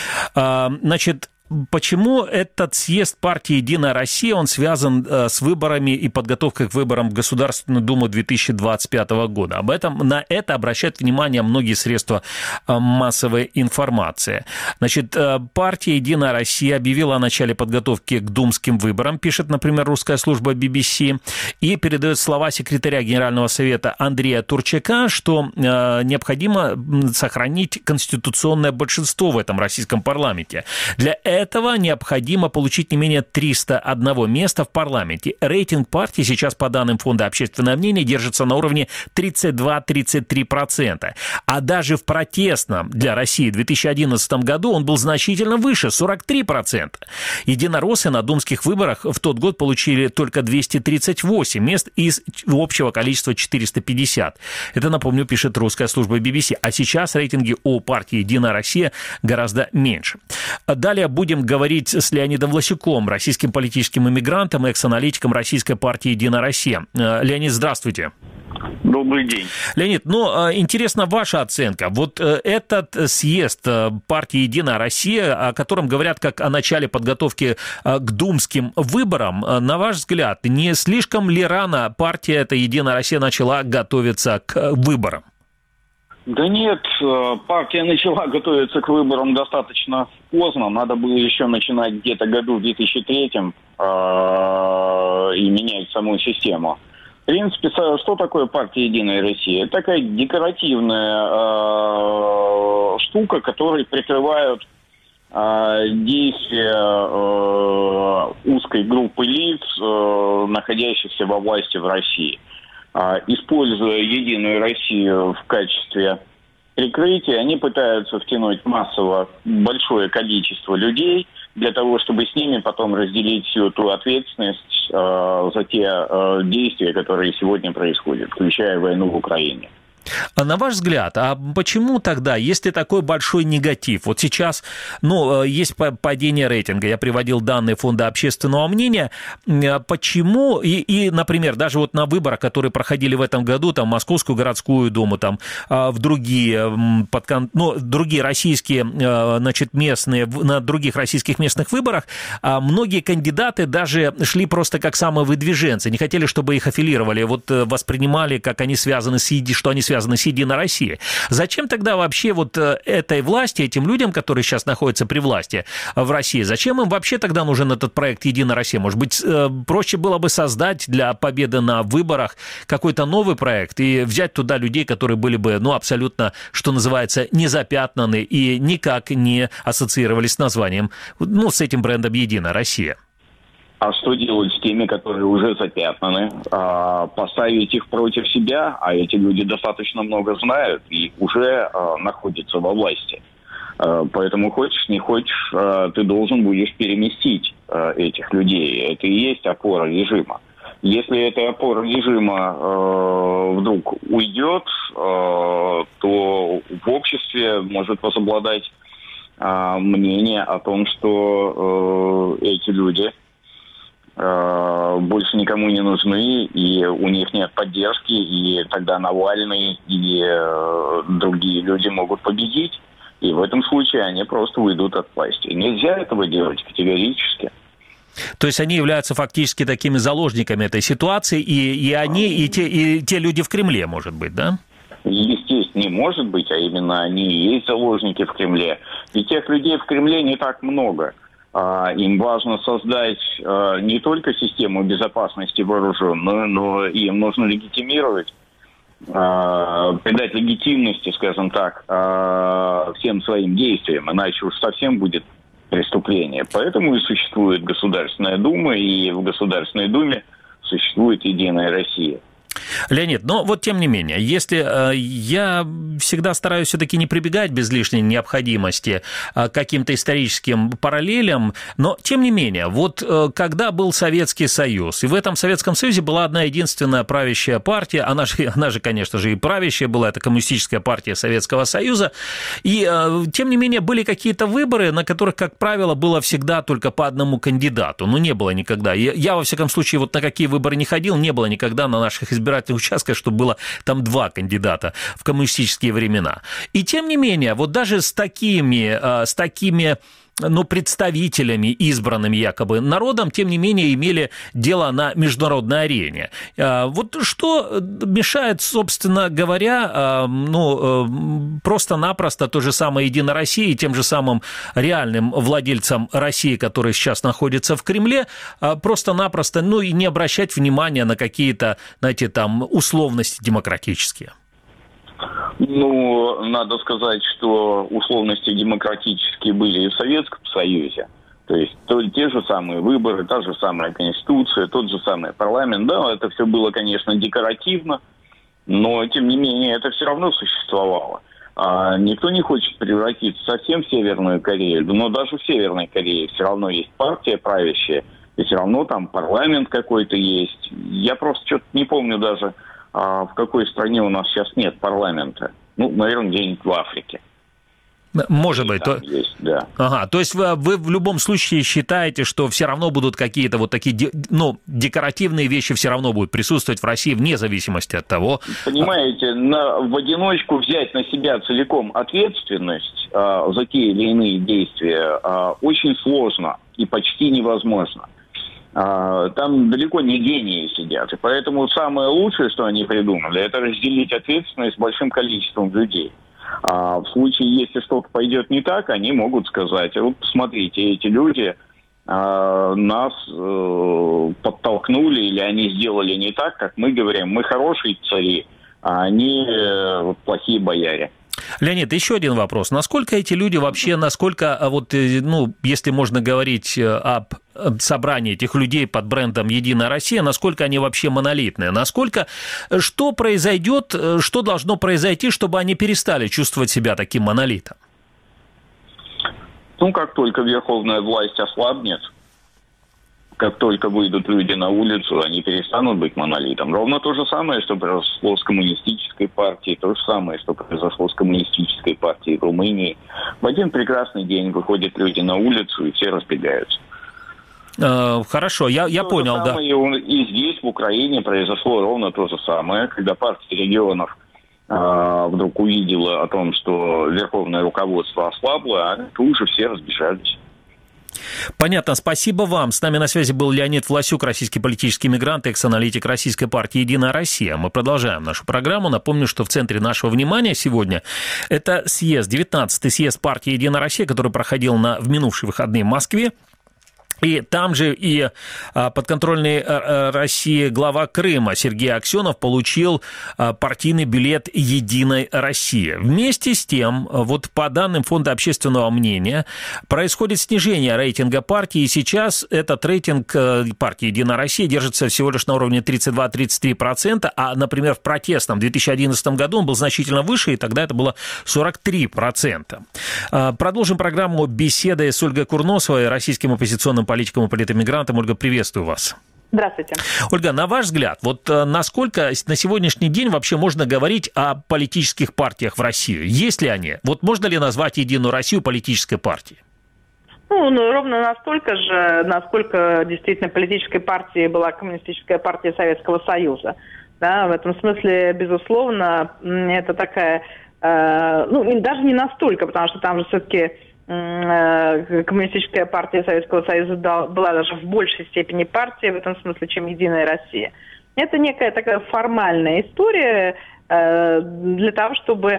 Значит, почему этот съезд партии «Единая Россия», он связан с выборами и подготовкой к выборам в Государственную Думу две тысячи двадцать пятого года? Об этом, на это обращают внимание многие средства массовой информации. Значит, партия «Единая Россия» объявила о начале подготовки к думским выборам, пишет, например, русская служба би би си, и передает слова секретаря Генерального совета Андрея Турчака, что необходимо сохранить конституционное большинство в этом российском парламенте. Для этого необходимо получить не менее триста одного места в парламенте. Рейтинг партии сейчас, по данным Фонда общественного мнения, держится на уровне тридцать два - тридцать три процента. А даже в протестном для России две тысячи одиннадцатом году он был значительно выше – сорок три процента. Единороссы на думских выборах в тот год получили только двести тридцать восемь мест из общего количества четыреста пятьдесят. Это, напомню, пишет русская служба би би си. А сейчас рейтинги у партии «Единая Россия» гораздо меньше. Далее будем Будем говорить с Леонидом Власюком, российским политическим иммигрантом, экс-аналитиком Российской партии «Единая Россия». Леонид, здравствуйте. Добрый день. Леонид, ну, интересна ваша оценка. Вот этот съезд партии «Единая Россия», о котором говорят как о начале подготовки к думским выборам, на ваш взгляд, не слишком ли рано партия эта «Единая Россия» начала готовиться к выборам? Да нет, партия начала готовиться к выборам достаточно поздно. Надо было еще начинать где-то году в две тысячи третьем э, и менять саму систему. В принципе, что такое партия «Единая Россия»? Это такая декоративная э, штука, которой прикрывают э, действия э, узкой группы лиц, э, находящихся во власти в России. Используя «Единую Россию» в качестве прикрытия, они пытаются втянуть массово большое количество людей для того, чтобы с ними потом разделить всю ту ответственность э, за те э, действия, которые сегодня происходят, включая войну в Украине. А на ваш взгляд, а почему тогда, если такой большой негатив, вот сейчас, ну, есть падение рейтинга, я приводил данные Фонда общественного мнения, почему, и, и, например, даже вот на выборах, которые проходили в этом году, там, Московскую городскую думу, там, в другие, ну, другие российские, значит, местные, на других российских местных выборах, многие кандидаты даже шли просто как самовыдвиженцы, не хотели, чтобы их аффилировали, вот воспринимали, как они связаны с, что они связаны связаны с «Единой Россией». Зачем тогда вообще вот этой власти, этим людям, которые сейчас находятся при власти в России, зачем им вообще тогда нужен этот проект «Единая Россия»? Может быть, проще было бы создать для победы на выборах какой-то новый проект и взять туда людей, которые были бы, ну, абсолютно, что называется, не запятнаны и никак не ассоциировались с названием, ну, с этим брендом «Единая Россия». А что делать с теми, которые уже запятнаны? А, поставить их против себя, а эти люди достаточно много знают и уже а, находятся во власти. А, поэтому хочешь, не хочешь, а, ты должен будешь переместить а, этих людей. Это и есть опора режима. Если эта опора режима а, вдруг уйдет, а, то в обществе может возобладать а, мнение о том, что а, эти люди больше никому не нужны, и у них нет поддержки, и тогда Навальный и э, другие люди могут победить, и в этом случае они просто уйдут от власти. Нельзя этого делать категорически. То есть они являются фактически такими заложниками этой ситуации, и, и они, и те, и те люди в Кремле, может быть, да? Естественно, не может быть, а именно они и есть заложники в Кремле. И тех людей в Кремле не так много. Им важно создать не только систему безопасности вооруженную, но им нужно легитимировать, придать легитимности, скажем так, всем своим действиям, иначе уж совсем будет преступление. Поэтому и существует Государственная Дума, и в Государственной Думе существует Единая Россия. Леонид, но вот тем не менее, если э, я всегда стараюсь все-таки не прибегать без лишней необходимости э, к каким-то историческим параллелям, но тем не менее, вот э, когда был Советский Союз, и в этом Советском Союзе была одна единственная правящая партия, она же, она же, конечно же, и правящая была, это Коммунистическая партия Советского Союза, и э, тем не менее были какие-то выборы, на которых, как правило, было всегда только по одному кандидату, ну не было никогда. Я, я во всяком случае, вот на какие выборы не ходил, не было никогда на наших избирательных избирательных участках, чтобы было там два кандидата в коммунистические времена. И тем не менее, вот даже с такими, с такими ну, представителями, избранными якобы народом, тем не менее, имели дело на международной арене. Вот что мешает, собственно говоря, ну, просто-напросто той же самой Единой России, тем же самым реальным владельцам России, которые сейчас находятся в Кремле, просто-напросто, ну, и не обращать внимания на какие-то, знаете, там, условности демократические? Ну, надо сказать, что условности демократические были и в Советском Союзе. То есть то, те же самые выборы, та же самая Конституция, тот же самый парламент. Да, это все было, конечно, декоративно, но, тем не менее, это все равно существовало. А никто не хочет превратиться совсем в Северную Корею, но даже в Северной Корее все равно есть партия правящая, и все равно там парламент какой-то есть. Я просто что-то не помню даже, а в какой стране у нас сейчас нет парламента. Ну, наверное, где-нибудь в Африке. Может быть. То... Есть, да. Ага, то есть вы, вы в любом случае считаете, что все равно будут какие-то вот такие, ну, декоративные вещи все равно будут присутствовать в России вне зависимости от того... Понимаете, на, в одиночку взять на себя целиком ответственность а, за те или иные действия а, очень сложно и почти невозможно. Там далеко не гении сидят. И поэтому самое лучшее, что они придумали, это разделить ответственность с большим количеством людей. А в случае, если что-то пойдет не так, они могут сказать: вот посмотрите, эти люди а, нас э, подтолкнули, или они сделали не так, как мы говорим. Мы хорошие цари, а они э, плохие бояре. Леонид, еще один вопрос. Насколько эти люди вообще, насколько, вот, ну, если можно говорить об собрании этих людей под брендом «Единая Россия», насколько они вообще монолитные? Насколько, что произойдет, что должно произойти, чтобы они перестали чувствовать себя таким монолитом? Ну, как только верховная власть ослабнет, как только выйдут люди на улицу, они перестанут быть монолитом. Ровно то же самое, что произошло с коммунистической партией, то же самое, что произошло с коммунистической партией в Румынии. В один прекрасный день выходят люди на улицу, и все разбегаются. Хорошо, я, я понял, да. И здесь, в Украине, произошло ровно то же самое, когда партия регионов э, вдруг увидела о том, что верховное руководство ослабло, а тут же все разбежались. Понятно, спасибо вам. С нами на связи был Леонид Власюк, российский политический мигрант, экс-аналитик российской партии «Единая Россия». Мы продолжаем нашу программу. Напомню, что в центре нашего внимания сегодня это съезд, девятнадцатый съезд партии «Единая Россия», который проходил на, в минувшие выходные в Москве. И там же и подконтрольный России глава Крыма Сергей Аксенов получил партийный билет «Единой России». Вместе с тем, вот по данным Фонда общественного мнения, происходит снижение рейтинга партии, и сейчас этот рейтинг партии «Единая Россия» держится всего лишь на уровне тридцать два - тридцать три процента, а, например, в протестном две тысячи одиннадцатом году он был значительно выше, и тогда это было сорок три процента. Продолжим программу беседой с Ольгой Курносовой, российским оппозиционным политиком и политэмигрантом. Ольга, приветствую вас. Здравствуйте. Ольга, на ваш взгляд, вот насколько на сегодняшний день вообще можно говорить о политических партиях в России? Есть ли они? Вот можно ли назвать «Единую Россию» политической партией? Ну, ну, ровно настолько же, насколько действительно политической партией была Коммунистическая партия Советского Союза. Да, в этом смысле, безусловно, это такая, э, ну, даже не настолько, потому что там же все-таки Коммунистическая партия Советского Союза была даже в большей степени партией в этом смысле, чем Единая Россия. Это некая такая формальная история для того, чтобы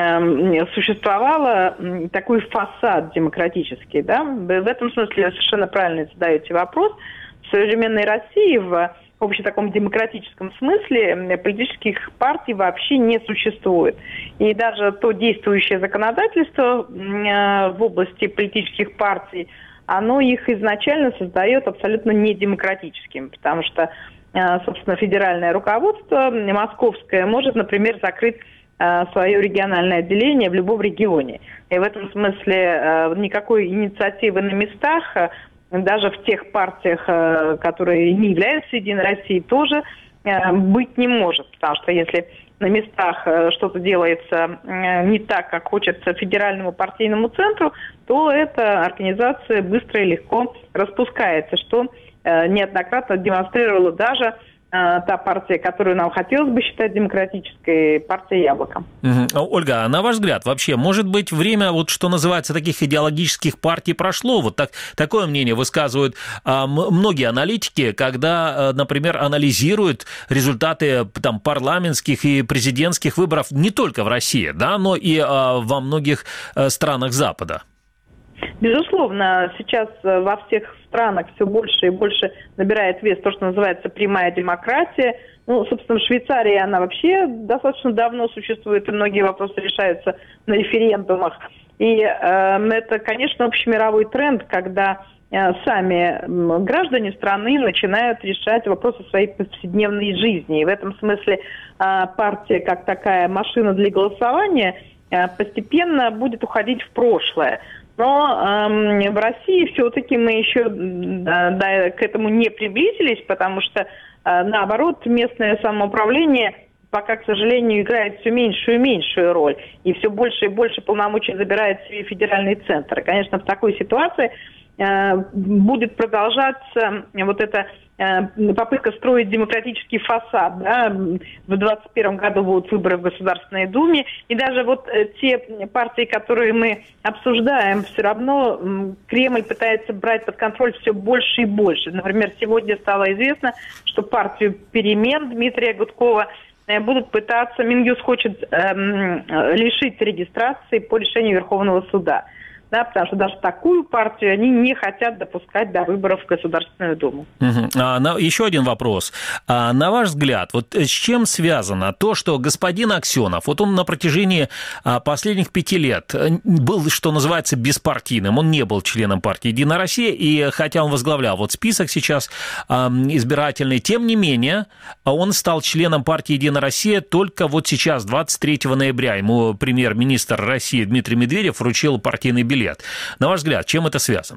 существовал такой фасад демократический. Да? В этом смысле совершенно правильно задаете вопрос. В современной России в в общем таком демократическом смысле политических партий вообще не существует. И даже то действующее законодательство в области политических партий, оно их изначально создает абсолютно недемократическим, потому что, собственно, федеральное руководство московское может, например, закрыть свое региональное отделение в любом регионе. И в этом смысле никакой инициативы на местах даже в тех партиях, которые не являются Единой Россией, тоже быть не может. Потому что если на местах что-то делается не так, как хочется федеральному партийному центру, то эта организация быстро и легко распускается, что неоднократно демонстрировала даже та партия, которую нам хотелось бы считать демократической, партия «Яблоко». Угу. Ольга, а на ваш взгляд, вообще, может быть, время, вот что называется, таких идеологических партий прошло? Вот так, такое мнение высказывают а, многие аналитики, когда, например, анализируют результаты там, парламентских и президентских выборов не только в России, да, но и а, во многих а, странах Запада. Безусловно, сейчас во всех странах все больше и больше набирает вес то, что называется прямая демократия. Ну, собственно, в Швейцарии она вообще достаточно давно существует, и многие вопросы решаются на референдумах. И э, это, конечно, общемировой тренд, когда э, сами граждане страны начинают решать вопросы своей повседневной жизни. И в этом смысле э, партия, как такая машина для голосования, э, постепенно будет уходить в прошлое. Но э, в России все-таки мы еще э, да, к этому не приблизились, потому что, э, наоборот, местное самоуправление пока, к сожалению, играет все меньшую и меньшую роль. И все больше и больше полномочий забирает себе федеральный центр. И, конечно, в такой ситуации э, будет продолжаться вот эта э, попытка строить демократический фасад. Да? В двадцать первом году будут выборы в Государственной Думе. И даже вот э, те партии, которые мы обсуждаем, все равно э, Кремль пытается брать под контроль все больше и больше. Например, сегодня стало известно, что партию «Перемен» Дмитрия Гудкова будут пытаться, Минюст хочет эм, лишить регистрации по решению Верховного суда. Да, потому что даже такую партию они не хотят допускать до выборов в Государственную Думу. Угу. А, на, еще один вопрос. А, на ваш взгляд, вот с чем связано то, что господин Аксенов, вот он на протяжении а, последних пяти лет был, что называется, беспартийным, он не был членом партии «Единая Россия», и хотя он возглавлял вот список сейчас а, избирательный, тем не менее он стал членом партии «Единая Россия» только вот сейчас, двадцать третьего ноября. Ему премьер-министр России Дмитрий Медведев вручил партийный билет. На ваш взгляд, чем это связано?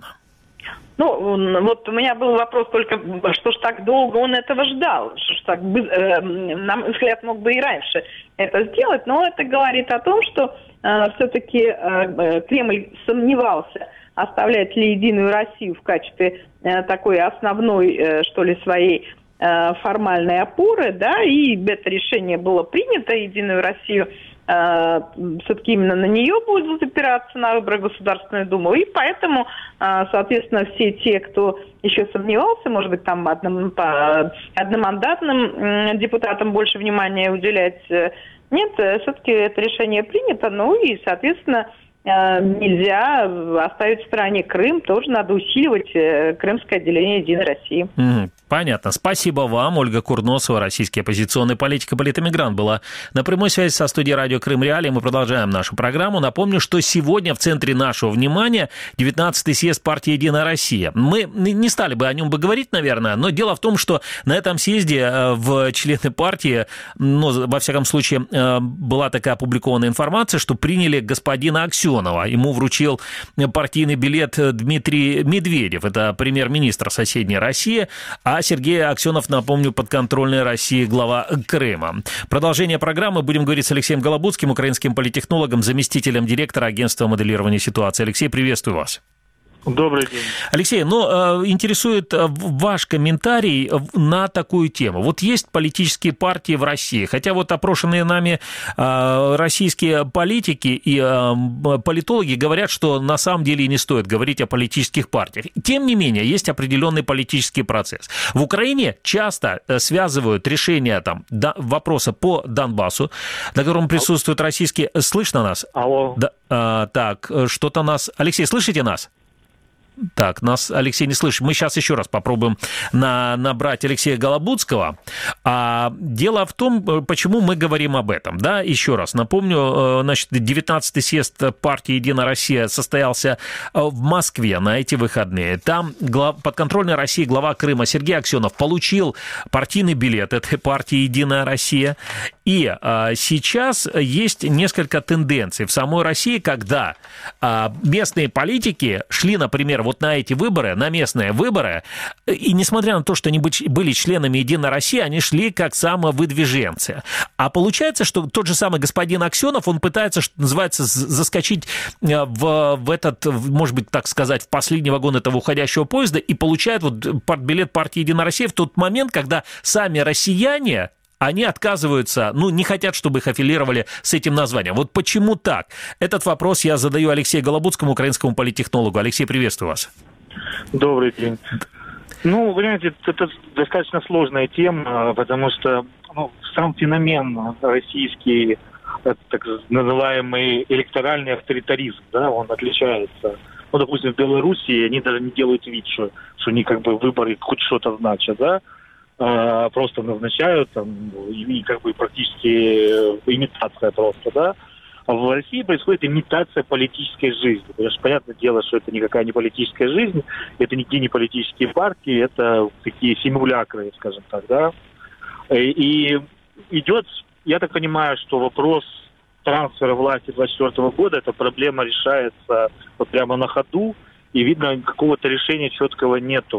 Ну, вот у меня был вопрос только, что ж так долго он этого ждал, что ж так, э, на мой взгляд, мог бы и раньше это сделать, но это говорит о том, что э, все-таки э, Кремль сомневался, оставлять ли Единую Россию в качестве э, такой основной, э, что ли, своей э, формальной опоры, да, и это решение было принято, Единую Россию все-таки именно на нее будут опираться на выборы в Государственную Думу. И поэтому, соответственно, все те, кто еще сомневался, может быть, там одном, по одномандатным депутатам больше внимания уделять, нет, все-таки это решение принято, ну и, соответственно, нельзя оставить в стороне Крым, тоже надо усиливать крымское отделение Единой России. Mm-hmm. Понятно. Спасибо вам. Ольга Курносова, российский оппозиционный политик и политэмигрант, была на прямой связи со студией радио Крым Реалии. Мы продолжаем нашу программу. Напомню, что сегодня в центре нашего внимания девятнадцатый съезд партии «Единая Россия». Мы не стали бы о нем бы говорить, наверное, но дело в том, что на этом съезде в члены партии, ну, во всяком случае, была такая опубликована информация, что приняли господина Аксенова. Ему вручил партийный билет Дмитрий Медведев, это премьер-министр соседней России, а Сергей Аксенов, напомню, подконтрольной России глава Крыма. Продолжение программы. Будем говорить с Алексеем Голобудским, украинским политтехнологом, заместителем директора агентства моделирования ситуации. Алексей, приветствую вас. Добрый день. Алексей, ну, интересует ваш комментарий на такую тему. Вот есть политические партии в России, хотя вот опрошенные нами российские политики и политологи говорят, что на самом деле не стоит говорить о политических партиях. Тем не менее, есть определенный политический процесс. В Украине часто связывают решение там, вопроса по Донбассу, на котором присутствуют российские... Слышно нас? Алло. Да, а, так, что-то нас... Алексей, слышите нас? Так, нас Алексей не слышит. Мы сейчас еще раз попробуем на, набрать Алексея Голобудского. А дело в том, почему мы говорим об этом. Да, еще раз напомню, значит, девятнадцатый съезд партии «Единая Россия» состоялся в Москве на эти выходные. Там глав, подконтрольной России глава Крыма Сергей Аксенов получил партийный билет этой партии «Единая Россия». И а, сейчас есть несколько тенденций в самой России, когда а, местные политики шли, например, вот на эти выборы, на местные выборы, и несмотря на то, что они были членами «Единой России», они шли как самовыдвиженцы. А получается, что тот же самый господин Аксенов, он пытается, что называется, заскочить в, в этот, может быть, так сказать, в последний вагон этого уходящего поезда и получает вот билет партии «Единая Россия» в тот момент, когда сами россияне, они отказываются, ну, не хотят, чтобы их аффилировали с этим названием. Вот почему так? Этот вопрос я задаю Алексею Голобудскому, украинскому политтехнологу. Алексей, приветствую вас. Добрый день. Ну, понимаете, это достаточно сложная тема, потому что ну, сам феномен российский, так называемый электоральный авторитаризм, да, он отличается. Ну, допустим, в Белоруссии они даже не делают вид, что, что они как бы выборы хоть что-то значат, да, просто назначают, там, и как бы практически имитация просто, да. А в России происходит имитация политической жизни. Потому что, понятное дело, что это никакая не политическая жизнь, это нигде не политические партии, это такие симулякры, скажем так, да. И идет, я так понимаю, что вопрос трансфера власти двадцать четвёртого года, эта проблема решается вот прямо на ходу, и видно, какого-то решения четкого нету.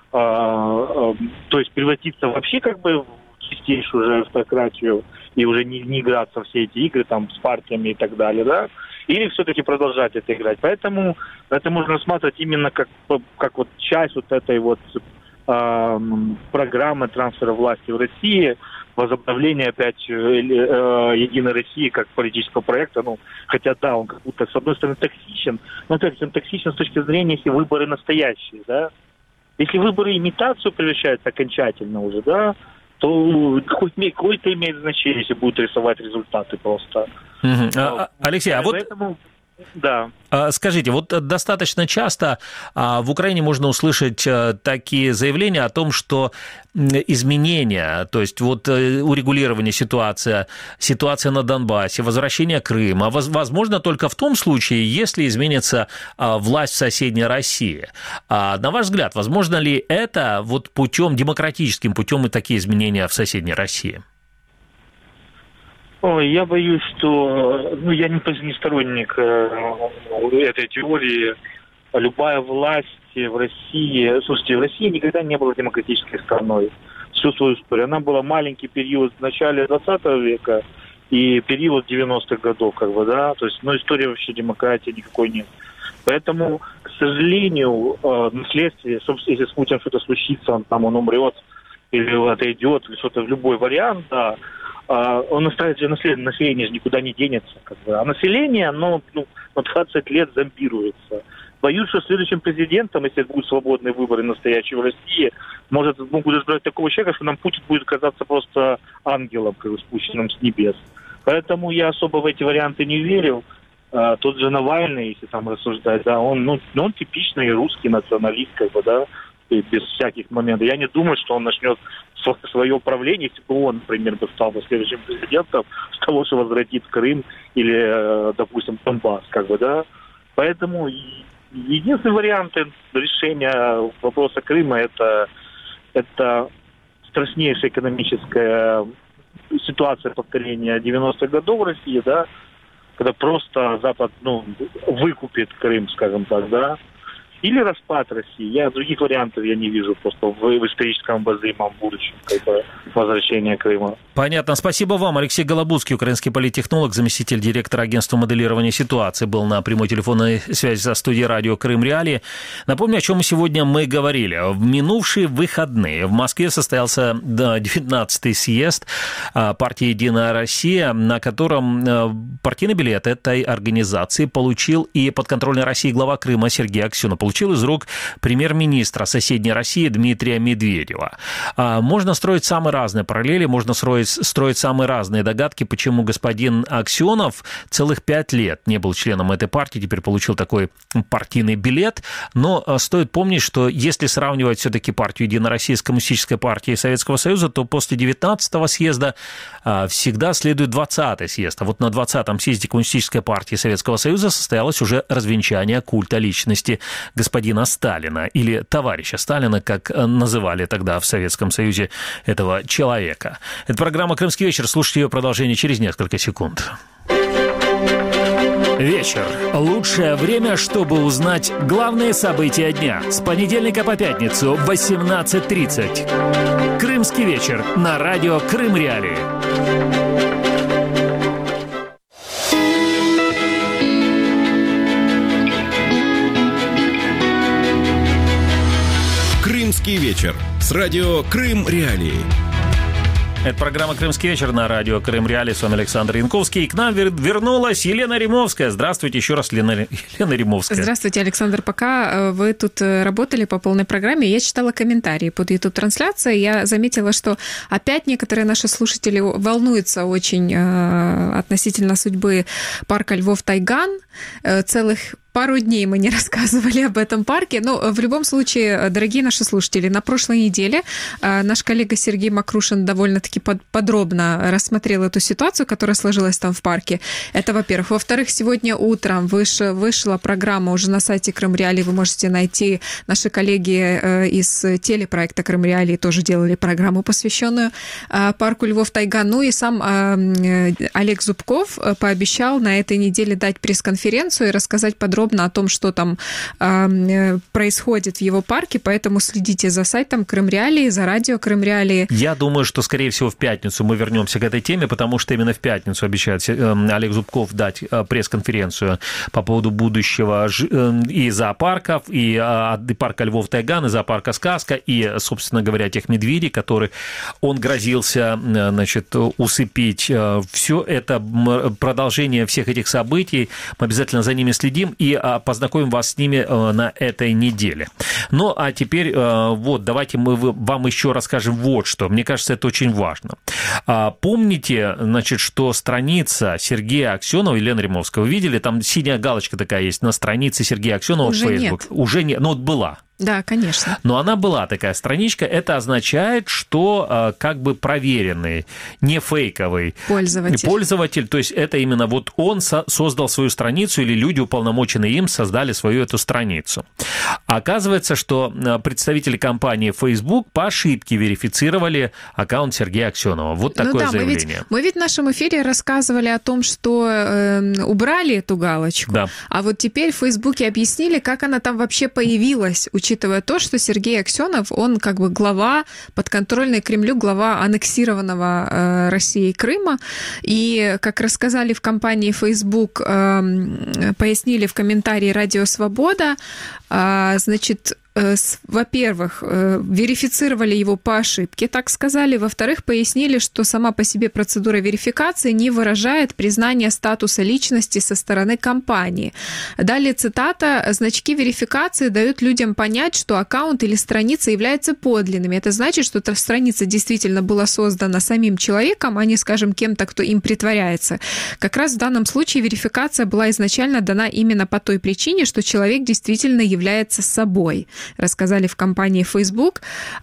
А, а, то есть превратиться вообще как бы в чистейшую уже автократию и уже не, не играться в все эти игры там с партиями и так далее, да, или все-таки продолжать это играть. Поэтому это можно рассматривать именно как, как вот часть вот этой вот а, программы трансфера власти в России, возобновление опять э, э, Единой России как политического проекта, ну, хотя да, он как будто с одной стороны токсичен, но опять он токсичен с точки зрения, если выборы настоящие, да. Если выборы имитацию превращаются окончательно уже, да, то какое-то имеет значение, если будут рисовать результаты просто. Угу. А, Алексей, а вот... Поэтому... Да. Скажите, вот достаточно часто в Украине можно услышать такие заявления о том, что изменения, то есть вот урегулирование ситуации, ситуация на Донбассе, возвращение Крыма, возможно только в том случае, если изменится власть в соседней России. На ваш взгляд, возможно ли это вот путем, демократическим путем и такие изменения в соседней России? Ой, я боюсь, что... Ну, я не, не сторонник э, этой теории. Любая власть в России... Слушайте, в России никогда не была демократической страной. Всю свою историю. Она была маленький период в начале двадцатого века и период девяностых годов, как бы, да. То есть, ну, истории вообще демократии никакой нет. Поэтому, к сожалению, э, наследствие, собственно, если с Путиным что-то случится, он там он умрет, или отойдет, или что-то в любой вариант, да, он оставит же наследие, население же никуда не денется. Как бы. А население, оно ну, на двадцать лет зомбируется. Боюсь, что следующим президентом, если будут свободные выборы настоящие в России, может, могут избрать такого человека, что нам Путин будет казаться просто ангелом, как бы, спущенным с небес. Поэтому я особо в эти варианты не верил. А, тот же Навальный, если там рассуждать, да, он, ну, он типичный русский националист, как бы, да, и без всяких моментов. Я не думаю, что он начнет свое правление, если бы он, например, бы стал бы следующим президентом, с того, что возвратит Крым или, допустим, Донбасс, как бы, да. Поэтому единственный вариант решения вопроса Крыма это, это страшнейшая экономическая ситуация повторения девяностых годов в России, да, когда просто Запад, ну, выкупит Крым, скажем так, да, или распад России. Я других вариантов я не вижу просто в, в историческом обозримом будущем, как бы, возвращения Крыма. Понятно. Спасибо вам. Алексей Голобудский, украинский политтехнолог, заместитель директора агентства моделирования ситуации, был на прямой телефонной связи со студией радио «Крым Реалии». Напомню, о чем сегодня мы говорили. В минувшие выходные в Москве состоялся девятнадцатый съезд партии «Единая Россия», на котором партийный билет этой организации получил и подконтрольной России глава Крыма Сергей Аксенов. Получил из рук премьер-министра соседней России Дмитрия Медведева. Можно строить самые разные параллели, можно строить, строить самые разные догадки, почему господин Аксенов целых пять лет не был членом этой партии, теперь получил такой партийный билет. Но стоит помнить, что если сравнивать все-таки партию «Единая Россия» с Коммунистической партией Советского Союза, то после девятнадцатого съезда всегда следует двадцатый съезд. А вот на двадцатом съезде Коммунистической партии Советского Союза состоялось уже развенчание культа личности господина Сталина, или товарища Сталина, как называли тогда в Советском Союзе этого человека. Это программа «Крымский вечер». Слушайте ее продолжение через несколько секунд. Вечер. Лучшее время, чтобы узнать главные события дня. С понедельника по пятницу в восемнадцать тридцать. Крымский вечер на радио «Крым Реалии». Крымский вечер с радио «Крым Реалии». Это программа «Крымский вечер» на радио «Крым Реалии». С вами Александр Янковский. И к нам вернулась Елена Римовская. Здравствуйте еще раз, Елена, Елена Римовская. Здравствуйте, Александр. Пока вы тут работали по полной программе, я читала комментарии под YouTube-трансляцией. Я заметила, что опять некоторые наши слушатели волнуются очень относительно судьбы парка Львов-Тайган. Целых пару дней мы не рассказывали об этом парке, но в любом случае, дорогие наши слушатели, на прошлой неделе наш коллега Сергей Макрушин довольно-таки подробно рассмотрел эту ситуацию, которая сложилась там в парке. Это, во-первых. Во-вторых, сегодня утром выш, вышла программа уже на сайте Крым Реалии, вы можете найти, наши коллеги из телепроекта Крым Реалии тоже делали программу, посвященную парку Львов-Тайган. Ну и сам Олег Зубков пообещал на этой неделе дать пресс-конференцию и рассказать подробно о том, что там э, происходит в его парке, поэтому следите за сайтом Крым Реалии, за радио Крым Реалии. Я думаю, что, скорее всего, в пятницу мы вернемся к этой теме, потому что именно в пятницу обещает Олег Зубков дать пресс-конференцию по поводу будущего и зоопарков, и парка Львов-Тайган, и зоопарка «Сказка», и, собственно говоря, тех медведей, которые он грозился, значит, усыпить. Все это продолжение всех этих событий, мы обязательно за ними следим и познакомим вас с ними на этой неделе. Ну, а теперь вот, давайте мы вам еще расскажем вот что. Мне кажется, это очень важно. Помните, значит, что страница Сергея Аксенова, Елена Римовская, вы видели, там синяя галочка такая есть на странице Сергея Аксенова в Facebook. Нет. Уже нет, но вот была. Да, конечно. Но она была такая страничка. Это означает, что как бы проверенный, не фейковый пользователь. пользователь. То есть это именно вот он создал свою страницу, или люди, уполномоченные им, создали свою эту страницу. А оказывается, что представители компании Facebook по ошибке верифицировали аккаунт Сергея Аксенова. Вот такое ну да, заявление. Мы ведь, мы ведь в нашем эфире рассказывали о том, что э, убрали эту галочку. Да. А вот теперь в Фейсбуке объяснили, как она там вообще появилась, учитывая то, что Сергей Аксенов, он как бы глава, подконтрольный Кремлю, глава аннексированного э, Россией Крыма. И, как рассказали в компании Facebook, э, пояснили в комментарии «Радио Свобода», э, значит, во-первых, верифицировали его по ошибке, так сказали. Во-вторых, пояснили, что сама по себе процедура верификации не выражает признание статуса личности со стороны компании. Далее цитата. «Значки верификации дают людям понять, что аккаунт или страница являются подлинными. Это значит, что эта страница действительно была создана самим человеком, а не, скажем, кем-то, кто им притворяется. Как раз в данном случае верификация была изначально дана именно по той причине, что человек действительно является собой», рассказали в компании Facebook.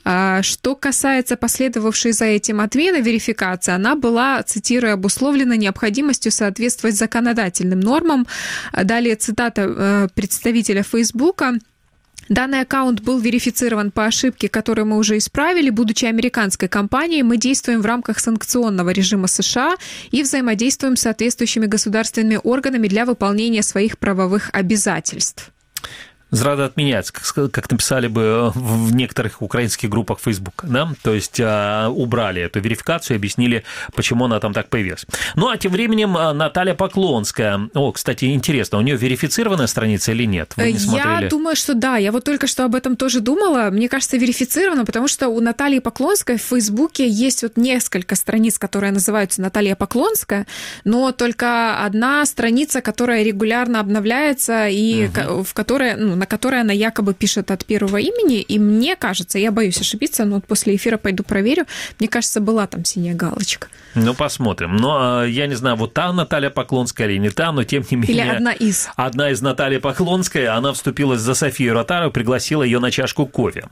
Что касается последовавшей за этим отмены верификации, она была, цитирую, обусловлена необходимостью соответствовать законодательным нормам. Далее цитата представителя Facebook. Данный аккаунт был верифицирован по ошибке, которую мы уже исправили. Будучи американской компанией, мы действуем в рамках санкционного режима США и взаимодействуем с соответствующими государственными органами для выполнения своих правовых обязательств. Зрада отменяется, как, как написали бы в некоторых украинских группах Facebook, да, то есть а, убрали эту верификацию и объяснили, почему она там так появилась. Ну, а тем временем Наталья Поклонская, о, кстати, интересно, у нее верифицированная страница или нет? Вы не смотрели? Я думаю, что да, я вот только что об этом тоже думала, мне кажется, верифицировано, потому что у Натальи Поклонской в Фейсбуке есть вот несколько страниц, которые называются Наталья Поклонская, но только одна страница, которая регулярно обновляется и угу. в которой, ну, на которой она якобы пишет от первого имени, и мне кажется, я боюсь ошибиться, но вот после эфира пойду проверю, мне кажется, была там синяя галочка. Ну, посмотрим. Но я не знаю, вот та Наталья Поклонская или не та, но тем не менее... Или одна из. Одна из Натальи Поклонской, она вступилась за Софию Ротару, пригласила ее на чашку кофе.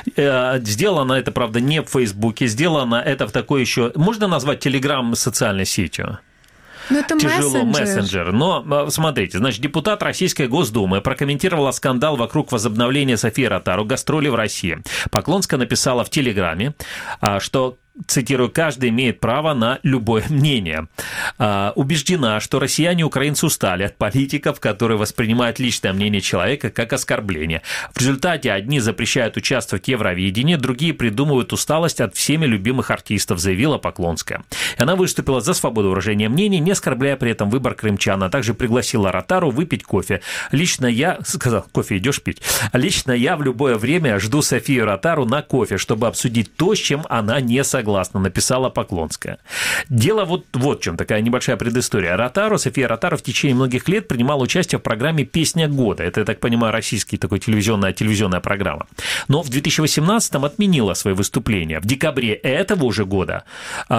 Сделано это, правда, не в Фейсбуке, сделано это в такой еще... Можно назвать Телеграм социальной сетью? Но это Тяжело, мессенджер. мессенджер. Но, смотрите, значит, депутат Российской Госдумы прокомментировала скандал вокруг возобновления Софии Ротару гастроли в России. Поклонская написала в Телеграме, что, цитирую, «каждый имеет право на любое мнение». А, убеждена, что россияне и украинцы устали от политиков, которые воспринимают личное мнение человека как оскорбление. В результате одни запрещают участвовать в Евровидении, другие придумывают усталость от всеми любимых артистов, заявила Поклонская. И она выступила за свободу выражения мнений, не оскорбляя при этом выбор крымчан, а также пригласила Ротару выпить кофе. Лично я, сказал, кофе идешь пить? Лично я в любое время жду Софию Ротару на кофе, чтобы обсудить то, с чем она не согласна. Согласно, написала Поклонская. Дело вот, вот в чем такая небольшая предыстория. Ротару, София Ротару в течение многих лет принимала участие в программе «Песня года». Это, я так понимаю, российская такой телевизионная, телевизионная программа. Но в две тысячи восемнадцатом отменила свои выступления. В декабре этого уже года, э,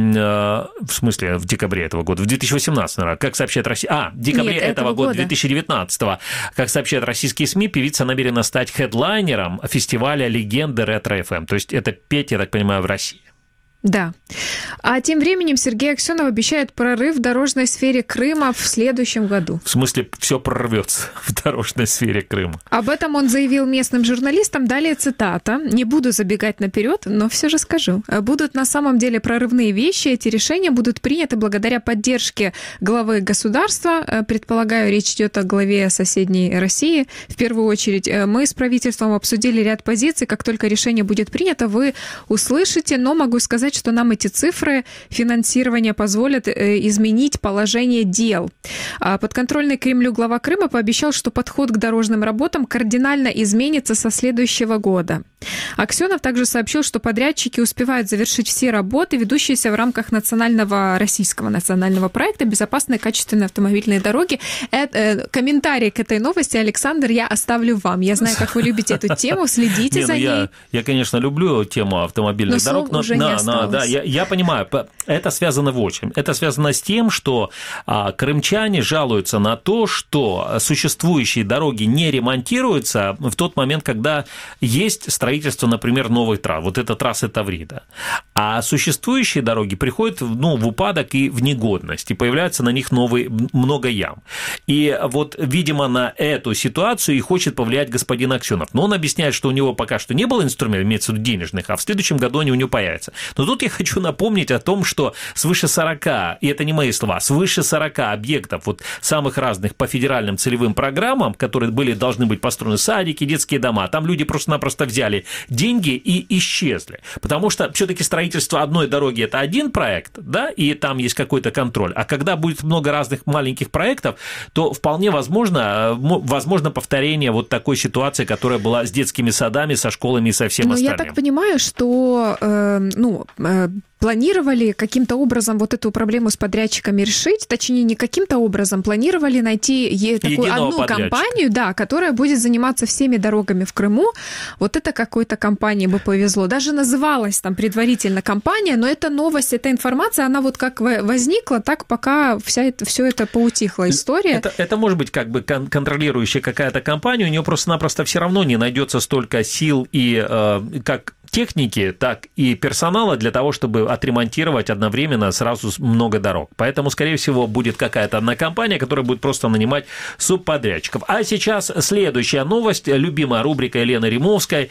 э, в смысле, в декабре этого года, в две тысячи восемнадцатом, наверное, как сообщает Россия... А, в декабре Нет, этого, этого года, две тысячи девятнадцатого, как сообщают российские СМИ, певица намерена стать хедлайнером фестиваля «Легенды Ретро-эф эм». То есть это петь, я так понимаю, в России. Да. А тем временем Сергей Аксенов обещает прорыв в дорожной сфере Крыма в следующем году. В смысле, все прорвется в дорожной сфере Крыма. Об этом он заявил местным журналистам. Далее цитата. «Не буду забегать наперед, но все же скажу. Будут на самом деле прорывные вещи. Эти решения будут приняты благодаря поддержке главы государства. Предполагаю, речь идет о главе соседней России. В первую очередь, мы с правительством обсудили ряд позиций. Как только решение будет принято, вы услышите. Но могу сказать, что нам эти цифры финансирования позволят изменить положение дел». Подконтрольный Кремлю глава Крыма пообещал, что подход к дорожным работам кардинально изменится со следующего года. Аксенов также сообщил, что подрядчики успевают завершить все работы, ведущиеся в рамках национального, российского национального проекта «Безопасные качественные автомобильные дороги». Это, комментарий к этой новости, Александр, я оставлю вам. Я знаю, как вы любите эту тему, следите не, за ну ней. Я, я, конечно, люблю тему автомобильных но дорог, но уже да, не осталось. Да, я, я понимаю, это связано в общем. Это связано с тем, что а, крымчане жалуются на то, что существующие дороги не ремонтируются в тот момент, когда есть строительство, например, новых трасс. Вот эта трасса Таврида. А существующие дороги приходят ну, в упадок и в негодность, и появляются на них новые, много ям. И вот, видимо, на эту ситуацию и хочет повлиять господин Аксенов. Но он объясняет, что у него пока что не было инструментов, имеется в виду денежных, а в следующем году они у него появятся. Но тут я хочу напомнить о том, что свыше сорока, и это не мои слова, свыше сорока объектов, вот самых разных по федеральным целевым программам, которые были, должны быть построены садики, детские дома, там люди просто-напросто взяли деньги и исчезли. Потому что все-таки строительство одной дороги – это один проект, да, и там есть какой-то контроль. А когда будет много разных маленьких проектов, то вполне возможно, возможно повторение вот такой ситуации, которая была с детскими садами, со школами и со всем Но остальным. Я так понимаю, что э, ну, э, планировали каким-то образом вот эту проблему с подрядчиками решить, точнее, не каким-то образом, планировали найти такую Единого одну подрядчика. компанию, да, которая будет заниматься всеми дорогами в Крыму. Вот это какой-то компании бы повезло. Даже называлась там предварительно компания, но эта новость, эта информация, она вот как возникла, так пока вся это, все это поутихла история. Это, это может быть как бы кон- контролирующая какая-то компания, у нее просто-напросто все равно не найдется столько сил и э, как техники, так и персонала для того, чтобы отремонтировать одновременно сразу много дорог. Поэтому, скорее всего, будет какая-то одна компания, которая будет просто нанимать субподрядчиков. А сейчас следующая новость, любимая рубрика Елены Римовской.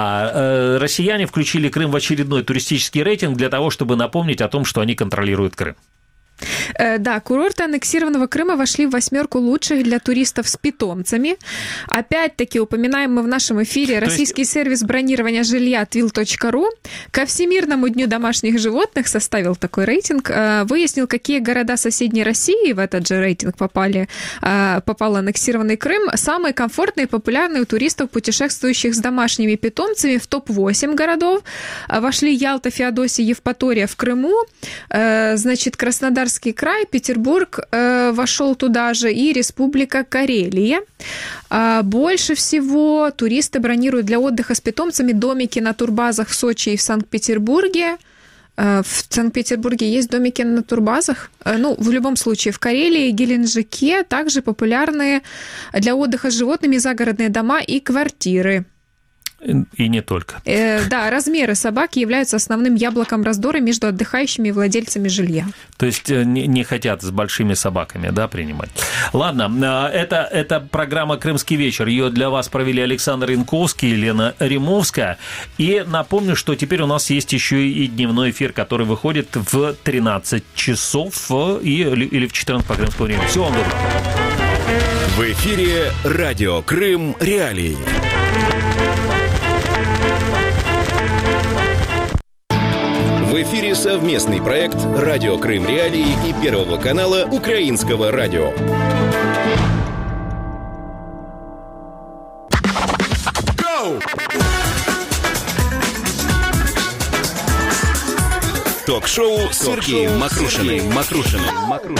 Россияне включили Крым в очередной туристический рейтинг для того, чтобы напомнить о том, что они контролируют Крым. Да, курорты аннексированного Крыма вошли в восьмерку лучших для туристов с питомцами. Опять-таки упоминаем мы в нашем эфире российский есть... сервис бронирования жилья твил точка ру ко Всемирному дню домашних животных составил такой рейтинг, выяснил, какие города соседней России в этот же рейтинг попали, попал аннексированный Крым. Самые комфортные и популярные у туристов, путешествующих с домашними питомцами, в топ восемь городов вошли Ялта, Феодосия, Евпатория в Крыму, значит, Краснодарский край, Петербург вошел туда же и Республика Карелия. Больше всего туристы бронируют для отдыха с питомцами домики на турбазах в Сочи и в Санкт-Петербурге. В Санкт-Петербурге есть домики на турбазах. Ну, в любом случае, в Карелии и Геленджике также популярные для отдыха с животными загородные дома и квартиры. И не только. Э, да, размеры собаки являются основным яблоком раздора между отдыхающими и владельцами жилья. То есть не, не хотят с большими собаками, да, принимать. Ладно, это, это программа «Крымский вечер». Ее для вас провели Александр Янковский, Елена Римовская. И напомню, что теперь у нас есть еще и дневной эфир, который выходит в тринадцать часов и, или в четырнадцать по крымскому времени. Всего вам доброго. В эфире радио «Крым Реалии». В эфире совместный проект «Радио Крым Реалии» и Первого канала Украинского радио. Go! Ток-шоу с Сергеем Макрушиным. Макрушиным.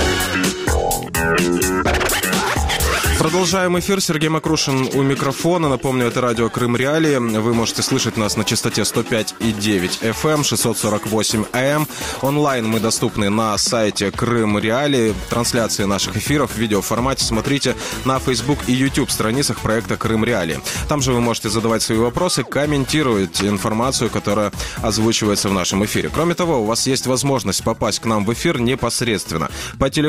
Продолжаем эфир. Сергей Макрушин у микрофона. Напомню, это радио Крым Реалии. Вы можете слышать нас на частоте сто пять и девять эф эм, шестьсот сорок восемь а эм. Онлайн мы доступны на сайте Крым Реалии. Трансляции наших эфиров в видеоформате смотрите на Facebook и YouTube страницах проекта Крым Реалии. Там же вы можете задавать свои вопросы, комментировать информацию, которая озвучивается в нашем эфире. Кроме того, у вас есть возможность попасть к нам в эфир непосредственно по телефону.